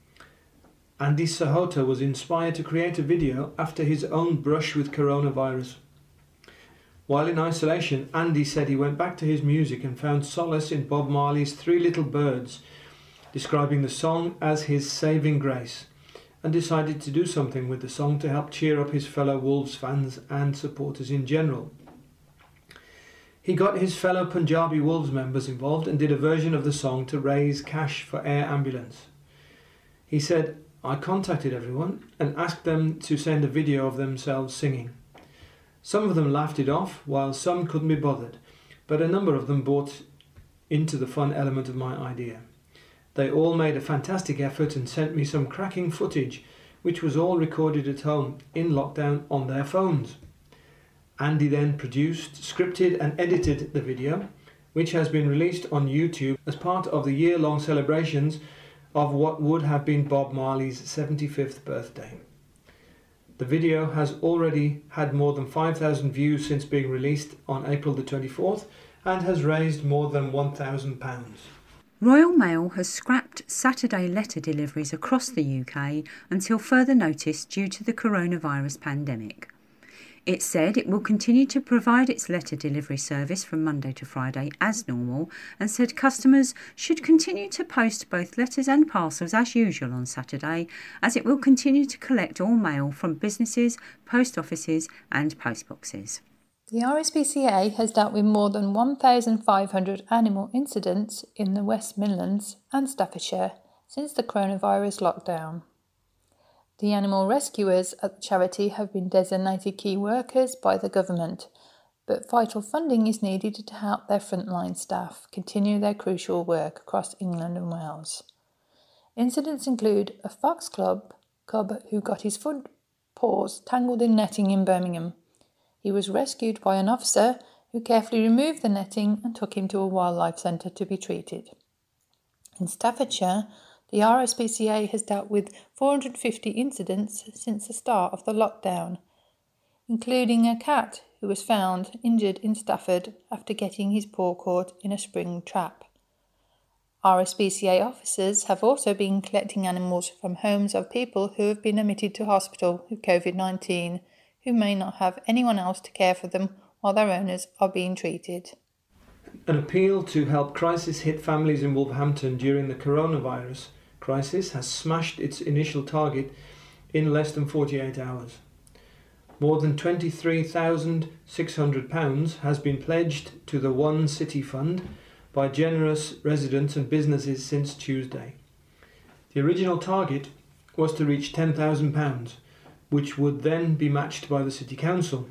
Andy Sahota was inspired to create a video after his own brush with coronavirus. While in isolation, Andy said he went back to his music and found solace in Bob Marley's Three Little Birds, describing the song as his saving grace, and decided to do something with the song to help cheer up his fellow Wolves fans and supporters in general. He got his fellow Punjabi Wolves members involved and did a version of the song to raise cash for air ambulance. He said, "I contacted everyone and asked them to send a video of themselves singing. Some of them laughed it off, while some couldn't be bothered, but a number of them bought into the fun element of my idea. They all made a fantastic effort and sent me some cracking footage, which was all recorded at home in lockdown on their phones." Andy then produced, scripted and edited the video, which has been released on YouTube as part of the year-long celebrations of what would have been Bob Marley's seventy-fifth birthday. The video has already had more than five thousand views since being released on April the twenty-fourth and has raised more than one thousand pounds. Royal Mail has scrapped Saturday letter deliveries across the U K until further notice due to the coronavirus pandemic. It said it will continue to provide its letter delivery service from Monday to Friday as normal, and said customers should continue to post both letters and parcels as usual on Saturday, as it will continue to collect all mail from businesses, post offices and postboxes. The R S P C A has dealt with more than one thousand five hundred animal incidents in the West Midlands and Staffordshire since the coronavirus lockdown. The animal rescuers at the charity have been designated key workers by the government, but vital funding is needed to help their frontline staff continue their crucial work across England and Wales. Incidents include a fox club cub who got his foot paws tangled in netting in Birmingham. He was rescued by an officer who carefully removed the netting and took him to a wildlife centre to be treated. In Staffordshire, the R S P C A has dealt with four hundred fifty incidents since the start of the lockdown, including a cat who was found injured in Stafford after getting his paw caught in a spring trap. R S P C A officers have also been collecting animals from homes of people who have been admitted to hospital with COVID nineteen, who may not have anyone else to care for them while their owners are being treated. An appeal to help crisis-hit families in Wolverhampton during the coronavirus crisis has smashed its initial target in less than forty-eight hours. More than twenty-three thousand six hundred pounds has been pledged to the One City Fund by generous residents and businesses since Tuesday. The original target was to reach ten thousand pounds, which would then be matched by the City Council.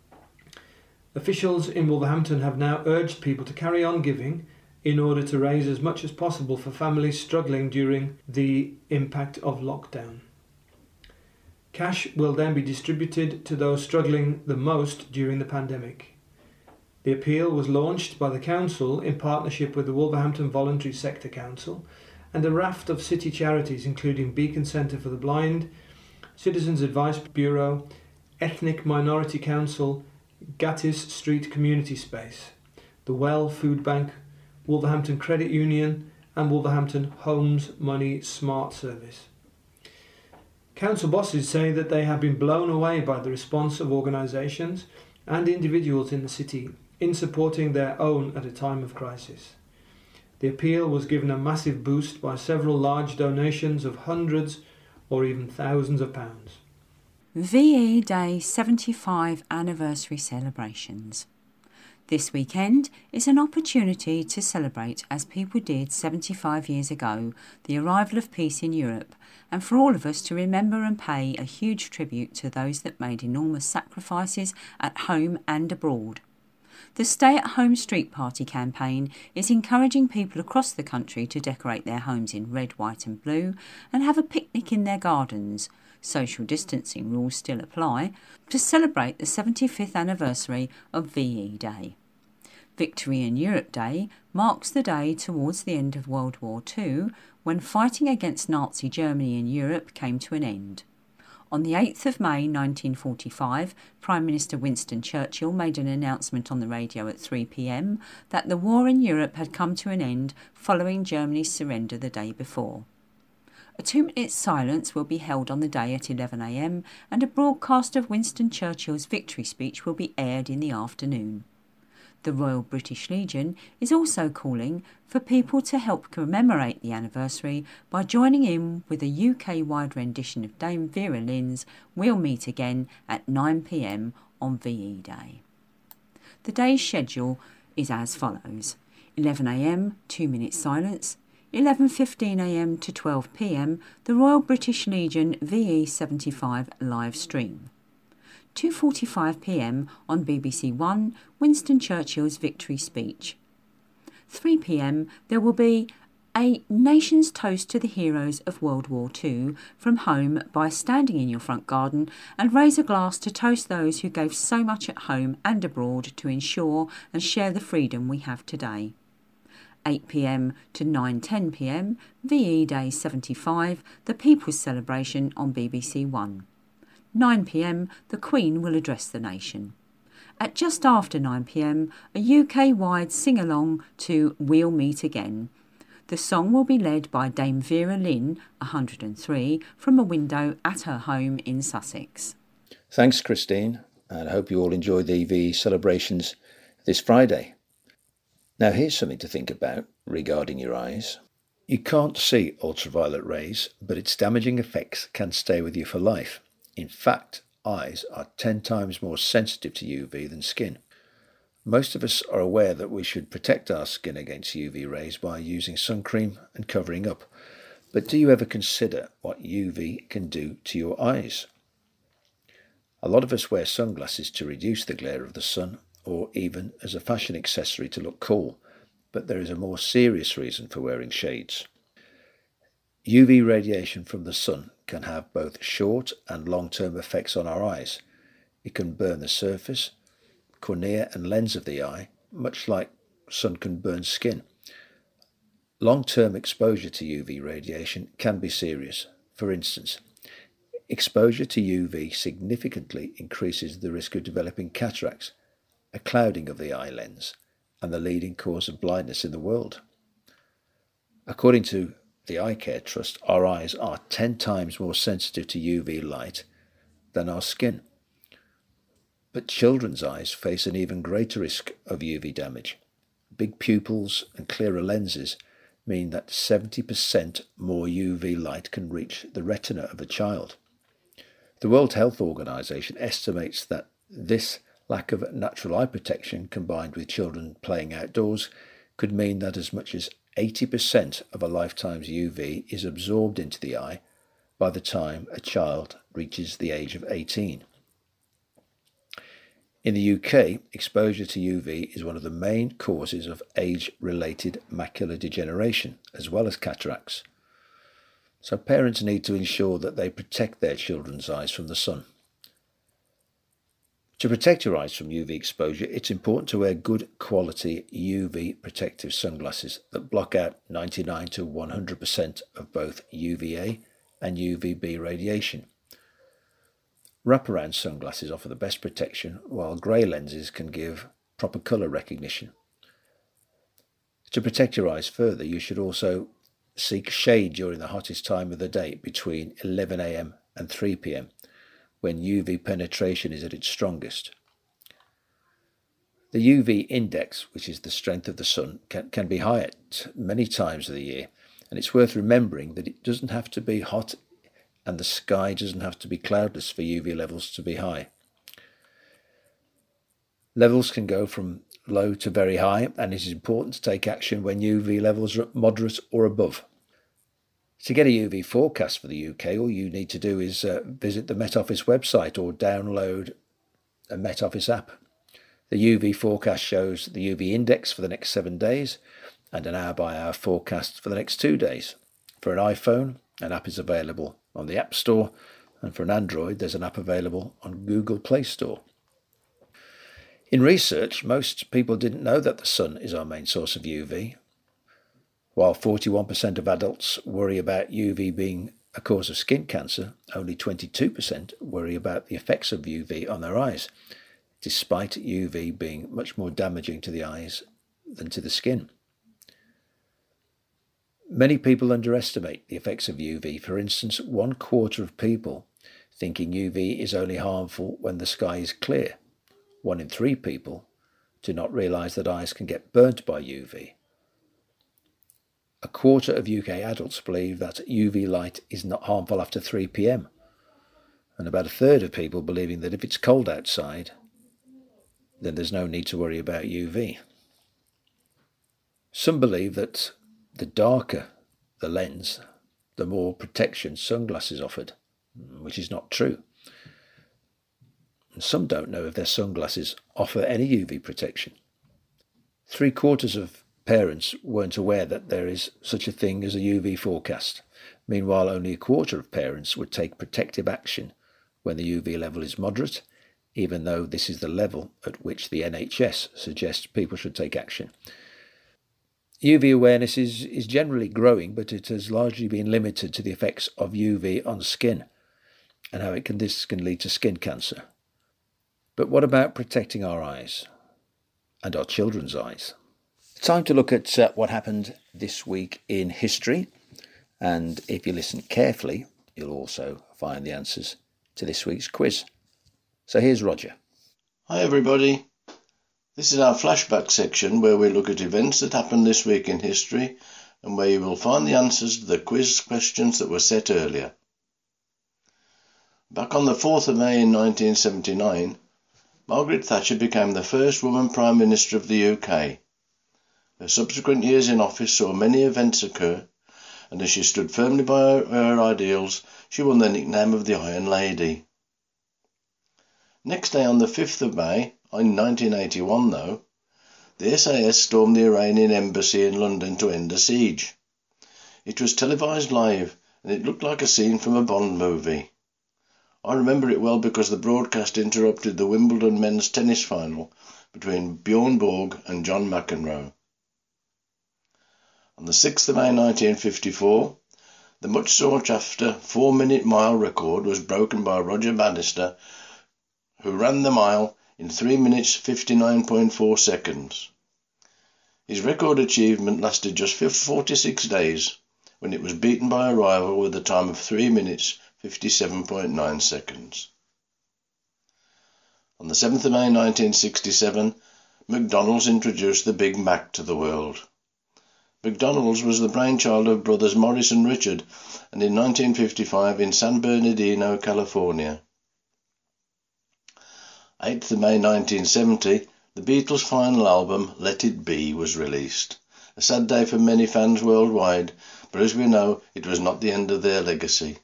Officials in Wolverhampton have now urged people to carry on giving in order to raise as much as possible for families struggling during the impact of lockdown. Cash will then be distributed to those struggling the most during the pandemic. The appeal was launched by the Council in partnership with the Wolverhampton Voluntary Sector Council and a raft of city charities including Beacon Centre for the Blind, Citizens Advice Bureau, Ethnic Minority Council, Gattis Street Community Space, the Well Food Bank, Wolverhampton Credit Union and Wolverhampton Homes Money Smart Service. Council bosses say that they have been blown away by the response of organisations and individuals in the city in supporting their own at a time of crisis. The appeal was given a massive boost by several large donations of hundreds or even thousands of pounds. V E Day seventy-five Anniversary Celebrations. This weekend is an opportunity to celebrate, as people did seventy-five years ago, the arrival of peace in Europe, and for all of us to remember and pay a huge tribute to those that made enormous sacrifices at home and abroad. The Stay at Home Street Party campaign is encouraging people across the country to decorate their homes in red, white and blue and have a picnic in their gardens, social distancing rules still apply, to celebrate the seventy-fifth anniversary of V E Day. Victory in Europe Day marks the day towards the end of World War Two, when fighting against Nazi Germany in Europe came to an end. On the eighth of May nineteen forty-five, Prime Minister Winston Churchill made an announcement on the radio at three p m that the war in Europe had come to an end following Germany's surrender the day before. A two-minute silence will be held on the day at eleven a m and a broadcast of Winston Churchill's victory speech will be aired in the afternoon. The Royal British Legion is also calling for people to help commemorate the anniversary by joining in with a U K-wide rendition of Dame Vera Lynn's We'll Meet Again at nine p m on V E Day. The day's schedule is as follows: eleven a m, two-minute silence, eleven fifteen a m to twelve p m, the Royal British Legion V E seventy-five live stream. two forty-five p m on B B C One, Winston Churchill's victory speech. three p m there will be a nation's toast to the heroes of World War Two from home by standing in your front garden and raise a glass to toast those who gave so much at home and abroad to ensure and share the freedom we have today. eight p m to nine ten p m, V E Day seventy-five, the People's Celebration on B B C One. nine p m, the Queen will address the nation. At just after nine p m, a U K-wide sing-along to We'll Meet Again. The song will be led by Dame Vera Lynn, one hundred and three, from a window at her home in Sussex. Thanks, Christine, and I hope you all enjoy the V E celebrations this Friday. Now here's something to think about regarding your eyes. You can't see ultraviolet rays, but its damaging effects can stay with you for life. In fact, eyes are ten times more sensitive to U V than skin. Most of us are aware that we should protect our skin against U V rays by using sun cream and covering up. But do you ever consider what U V can do to your eyes? A lot of us wear sunglasses to reduce the glare of the sun, or even as a fashion accessory to look cool, but there is a more serious reason for wearing shades. U V radiation from the sun can have both short and long-term effects on our eyes. It can burn the surface, cornea and lens of the eye, much like sun can burn skin. Long-term exposure to U V radiation can be serious. For instance, exposure to U V significantly increases the risk of developing cataracts, a clouding of the eye lens, and the leading cause of blindness in the world. According to the Eye Care Trust, our eyes are ten times more sensitive to U V light than our skin. But children's eyes face an even greater risk of U V damage. Big pupils and clearer lenses mean that seventy percent more U V light can reach the retina of a child. The World Health Organization estimates that this lack of natural eye protection, combined with children playing outdoors, could mean that as much as eighty percent of a lifetime's U V is absorbed into the eye by the time a child reaches the age of eighteen. In the U K, exposure to U V is one of the main causes of age-related macular degeneration, as well as cataracts. So parents need to ensure that they protect their children's eyes from the sun. To protect your eyes from U V exposure, it's important to wear good quality U V protective sunglasses that block out ninety-nine to one hundred percent of both U V A and U V B radiation. Wraparound sunglasses offer the best protection, while grey lenses can give proper colour recognition. To protect your eyes further, you should also seek shade during the hottest time of the day between eleven a m and three p m, when U V penetration is at its strongest. The U V index, which is the strength of the sun, can, can be high at many times of the year, and it's worth remembering that it doesn't have to be hot and the sky doesn't have to be cloudless for U V levels to be high. Levels can go from low to very high, and it is important to take action when U V levels are moderate or above. To get a U V forecast for the U K, all you need to do is uh, visit the Met Office website or download a Met Office app. The U V forecast shows the U V index for the next seven days and an hour-by-hour forecast for the next two days. For an iPhone, an app is available on the App Store, and for an Android, there's an app available on Google Play Store. In research, most people didn't know that the sun is our main source of U V. While forty-one percent of adults worry about U V being a cause of skin cancer, only twenty-two percent worry about the effects of U V on their eyes, despite U V being much more damaging to the eyes than to the skin. Many people underestimate the effects of U V. For instance, one quarter of people thinking U V is only harmful when the sky is clear. One in three people do not realise that eyes can get burnt by U V. A quarter of U K adults believe that U V light is not harmful after three p m, and about a third of people believing that if it's cold outside, then there's no need to worry about U V. Some believe that the darker the lens, the more protection sunglasses offered, which is not true. And some don't know if their sunglasses offer any U V protection. Three quarters of parents weren't aware that there is such a thing as a U V forecast. Meanwhile, only a quarter of parents would take protective action when the U V level is moderate, even though this is the level at which the N H S suggests people should take action. U V awareness is, is generally growing, but it has largely been limited to the effects of U V on skin and how it can, this can lead to skin cancer. But what about protecting our eyes and our children's eyes? Time to look at uh, what happened this week in history, and if you listen carefully, you'll also find the answers to this week's quiz. So here's Roger. Hi everybody. This is our flashback section where we look at events that happened this week in history and where you will find the answers to the quiz questions that were set earlier. Back on the fourth of May in nineteen seventy-nine, Margaret Thatcher became the first woman Prime Minister of the U K. Her subsequent years in office saw many events occur, and as she stood firmly by her, her ideals, she won the nickname of the Iron Lady. Next day on the fifth of May, in nineteen eighty-one though, the S A S stormed the Iranian embassy in London to end a siege. It was televised live, and it looked like a scene from a Bond movie. I remember it well because the broadcast interrupted the Wimbledon men's tennis final between Bjorn Borg and John McEnroe. On the sixth of May nineteen fifty-four, the much sought after four-minute mile record was broken by Roger Bannister, who ran the mile in three minutes fifty-nine point four seconds. His record achievement lasted just forty-six days, when it was beaten by a rival with a time of three minutes fifty-seven point nine seconds. On the seventh of May nineteen sixty-seven, McDonald's introduced the Big Mac to the world. McDonald's was the brainchild of brothers Morris and Richard, and in nineteen fifty-five in San Bernardino, California. eighth of May nineteen seventy, the Beatles' final album, Let It Be, was released. A sad day for many fans worldwide, but as we know, it was not the end of their legacy.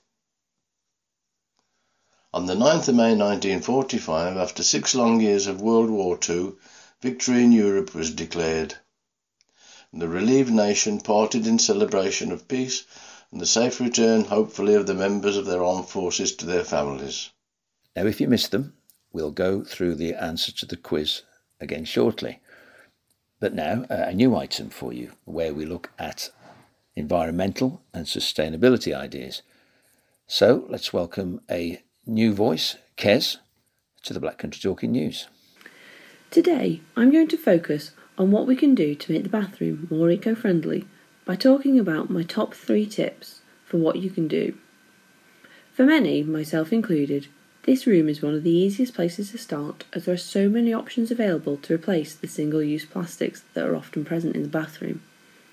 On the ninth of May nineteen forty-five, after six long years of World War Two, victory in Europe was declared. And the relieved nation parted in celebration of peace and the safe return, hopefully, of the members of their armed forces to their families. Now, if you missed them, we'll go through the answer to the quiz again shortly. But now, uh, a new item for you, where we look at environmental and sustainability ideas. So let's welcome a new voice, Kez, to the Black Country Talking News. Today, I'm going to focus on what we can do to make the bathroom more eco-friendly by talking about my top three tips for what you can do. For many, myself included, this room is one of the easiest places to start, as there are so many options available to replace the single-use plastics that are often present in the bathroom.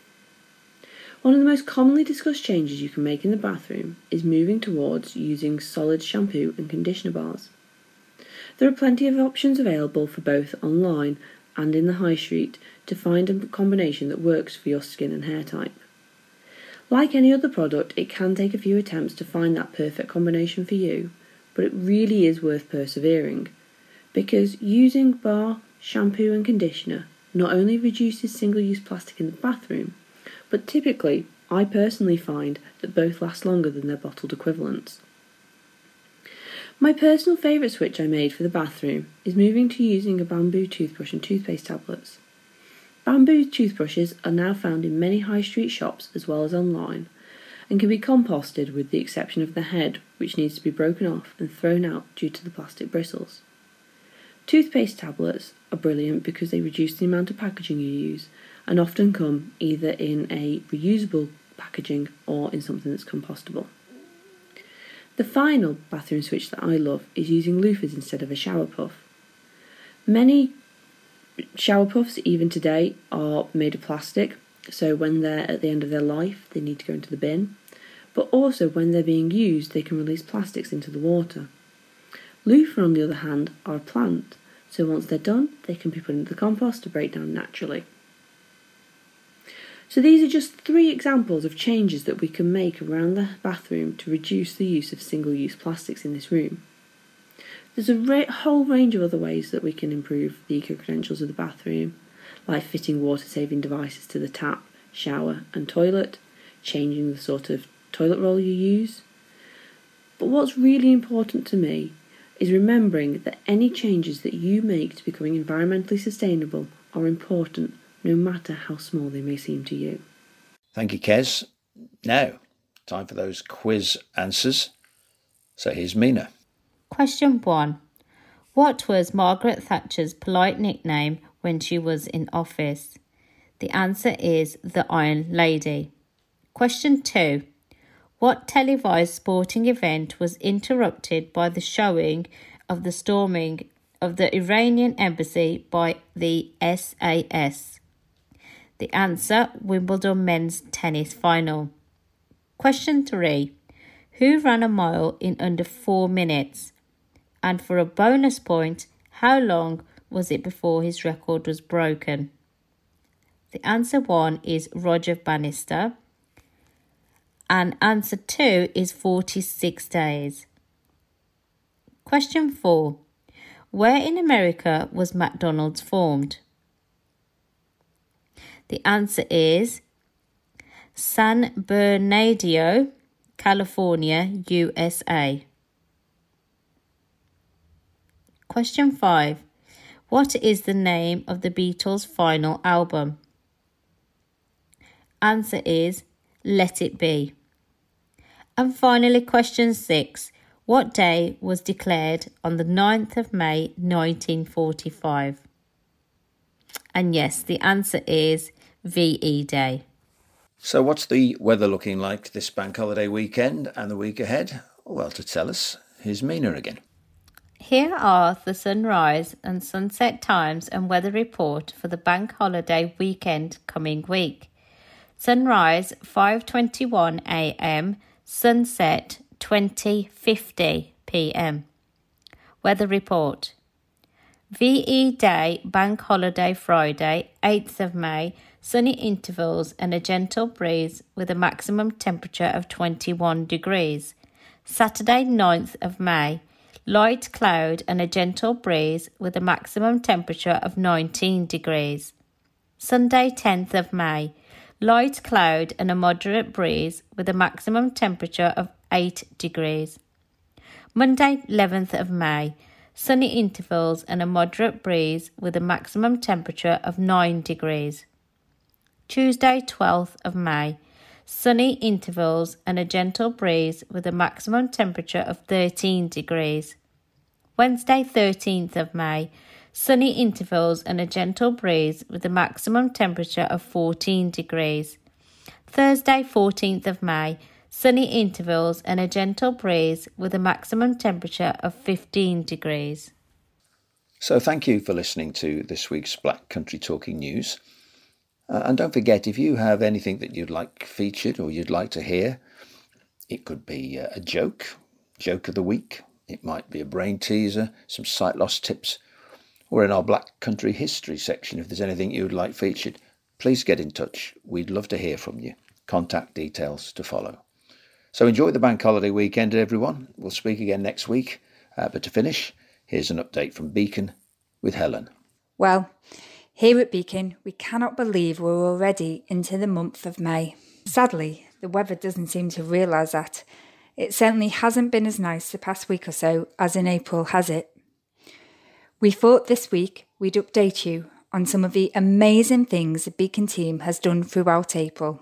One of the most commonly discussed changes you can make in the bathroom is moving towards using solid shampoo and conditioner bars. There are plenty of options available for both online and in the high street to find a combination that works for your skin and hair type. Like any other product, it can take a few attempts to find that perfect combination for you, but it really is worth persevering, because using bar, shampoo and conditioner not only reduces single-use plastic in the bathroom, but typically I personally find that both last longer than their bottled equivalents. My personal favourite switch I made for the bathroom is moving to using a bamboo toothbrush and toothpaste tablets. Bamboo toothbrushes are now found in many high street shops as well as online, and can be composted with the exception of the head, which needs to be broken off and thrown out due to the plastic bristles. Toothpaste tablets are brilliant because they reduce the amount of packaging you use and often come either in a reusable packaging or in something that's compostable. The final bathroom switch that I love is using loofahs instead of a shower puff. Many shower puffs, even today, are made of plastic, so when they're at the end of their life they need to go into the bin, but also when they're being used they can release plastics into the water. Loofah, on the other hand, are a plant, so once they're done they can be put into the compost to break down naturally. So these are just three examples of changes that we can make around the bathroom to reduce the use of single-use plastics in this room. There's a ra- whole range of other ways that we can improve the eco-credentials of the bathroom, like fitting water-saving devices to the tap, shower and toilet, changing the sort of toilet roll you use. But what's really important to me is remembering that any changes that you make to becoming environmentally sustainable are important, no matter how small they may seem to you. Thank you, Kez. Now, time for those quiz answers. So here's Mina. Question one. What was Margaret Thatcher's polite nickname when she was in office? The answer is the Iron Lady. Question two. What televised sporting event was interrupted by the showing of the storming of the Iranian embassy by the S A S? The answer, Wimbledon men's tennis final. Question three. Who ran a mile in under four minutes? And for a bonus point, how long was it before his record was broken? The answer one is Roger Bannister. And answer two is forty-six days. Question four. Where in America was McDonald's formed? The answer is San Bernardino, California, U S A. Question five. What is the name of the Beatles' final album? Answer is Let It Be. And finally, question six. What day was declared on the ninth of May nineteen forty-five? And yes, the answer is V E Day. So what's the weather looking like this bank holiday weekend and the week ahead? Well, to tell us, here's Mina again. Here are the sunrise and sunset times and weather report for the bank holiday weekend coming week. Sunrise five twenty-one a m, sunset twenty fifty p m. Weather report. V E Day, Bank Holiday Friday, eighth of May, sunny intervals and a gentle breeze with a maximum temperature of twenty-one degrees. Saturday, ninth of May, light cloud and a gentle breeze with a maximum temperature of nineteen degrees. Sunday, tenth of May, light cloud and a moderate breeze with a maximum temperature of eight degrees. Monday, eleventh of May, sunny intervals and a moderate breeze with a maximum temperature of nine degrees. Tuesday, twelfth of May, sunny intervals and a gentle breeze with a maximum temperature of thirteen degrees. Wednesday, thirteenth of May, sunny intervals and a gentle breeze with a maximum temperature of fourteen degrees. Thursday, fourteenth of May, sunny intervals and a gentle breeze with a maximum temperature of fifteen degrees. So thank you for listening to this week's Black Country Talking News. Uh, and don't forget, if you have anything that you'd like featured or you'd like to hear, it could be a joke, joke of the week. It might be a brain teaser, some sight loss tips, or in our Black Country History section, if there's anything you would like featured, please get in touch. We'd love to hear from you. Contact details to follow. So enjoy the bank holiday weekend, everyone. We'll speak again next week. Uh, but to finish, here's an update from Beacon with Helen. Well, here at Beacon, we cannot believe we're already into the month of May. Sadly, the weather doesn't seem to realise that. It certainly hasn't been as nice the past week or so as in April, has it? We thought this week we'd update you on some of the amazing things the Beacon team has done throughout April.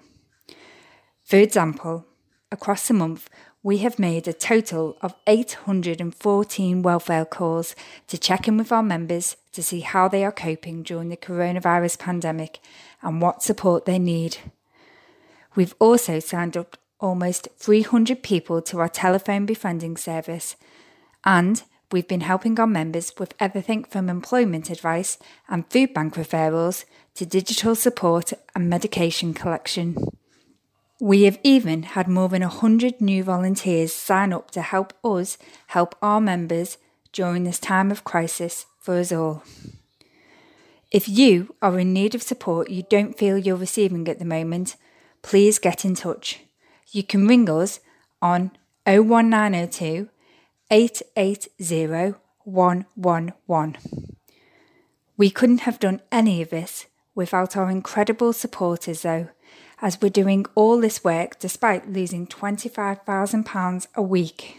For example, across the month, we have made a total of eight hundred fourteen welfare calls to check in with our members to see how they are coping during the coronavirus pandemic and what support they need. We've also signed up almost three hundred people to our telephone befriending service, and we've been helping our members with everything from employment advice and food bank referrals to digital support and medication collection. We have even had more than one hundred new volunteers sign up to help us help our members during this time of crisis for us all. If you are in need of support you don't feel you're receiving at the moment, please get in touch. You can ring us on oh one nine oh two, eight eight oh, one one one. We couldn't have done any of this without our incredible supporters though, as we're doing all this work despite losing twenty-five thousand pounds a week.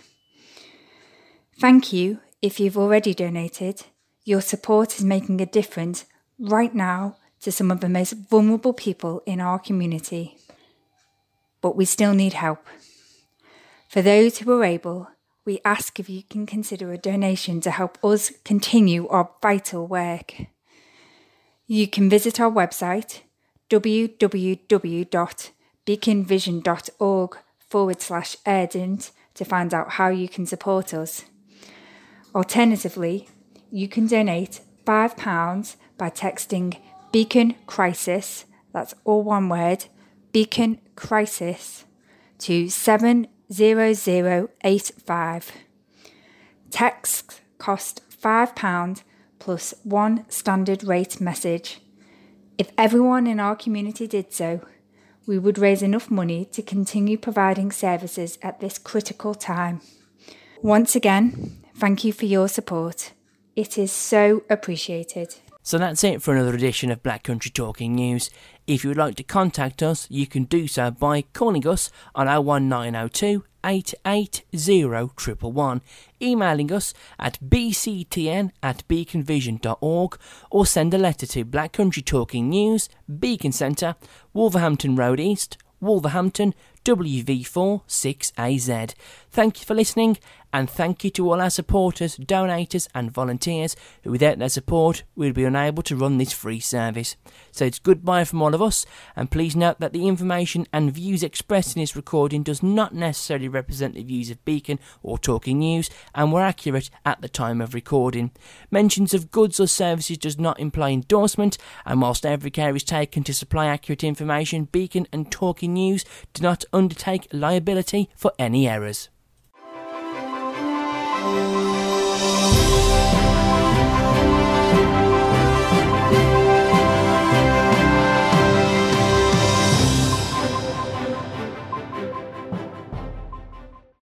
Thank you if you've already donated. Your support is making a difference right now to some of the most vulnerable people in our community. But we still need help. For those who are able, we ask if you can consider a donation to help us continue our vital work. You can visit our website www.beaconvision.org forward slash urgent to find out how you can support us. Alternatively, you can donate five pounds by texting Beacon Crisis, that's all one word, Beacon Crisis, to seven zero zero eight five. Texts cost five pounds plus one standard rate message. If everyone in our community did so, we would raise enough money to continue providing services at this critical time. Once again, thank you for your support. It is so appreciated. So that's it for another edition of Black Country Talking News. If you would like to contact us, you can do so by calling us on oh one nine oh two, eight eight oh, one one one, emailing us at b c t n at beacon vision dot org, or send a letter to Black Country Talking News, Beacon Centre, Wolverhampton Road East, Wolverhampton, W V four six A Z. Thank you for listening, and thank you to all our supporters, donators and volunteers who without their support we would be unable to run this free service. So it's goodbye from all of us, and please note that the information and views expressed in this recording does not necessarily represent the views of Beacon or Talking News and were accurate at the time of recording. Mentions of goods or services does not imply endorsement, and whilst every care is taken to supply accurate information, Beacon and Talking News do not undertake liability for any errors.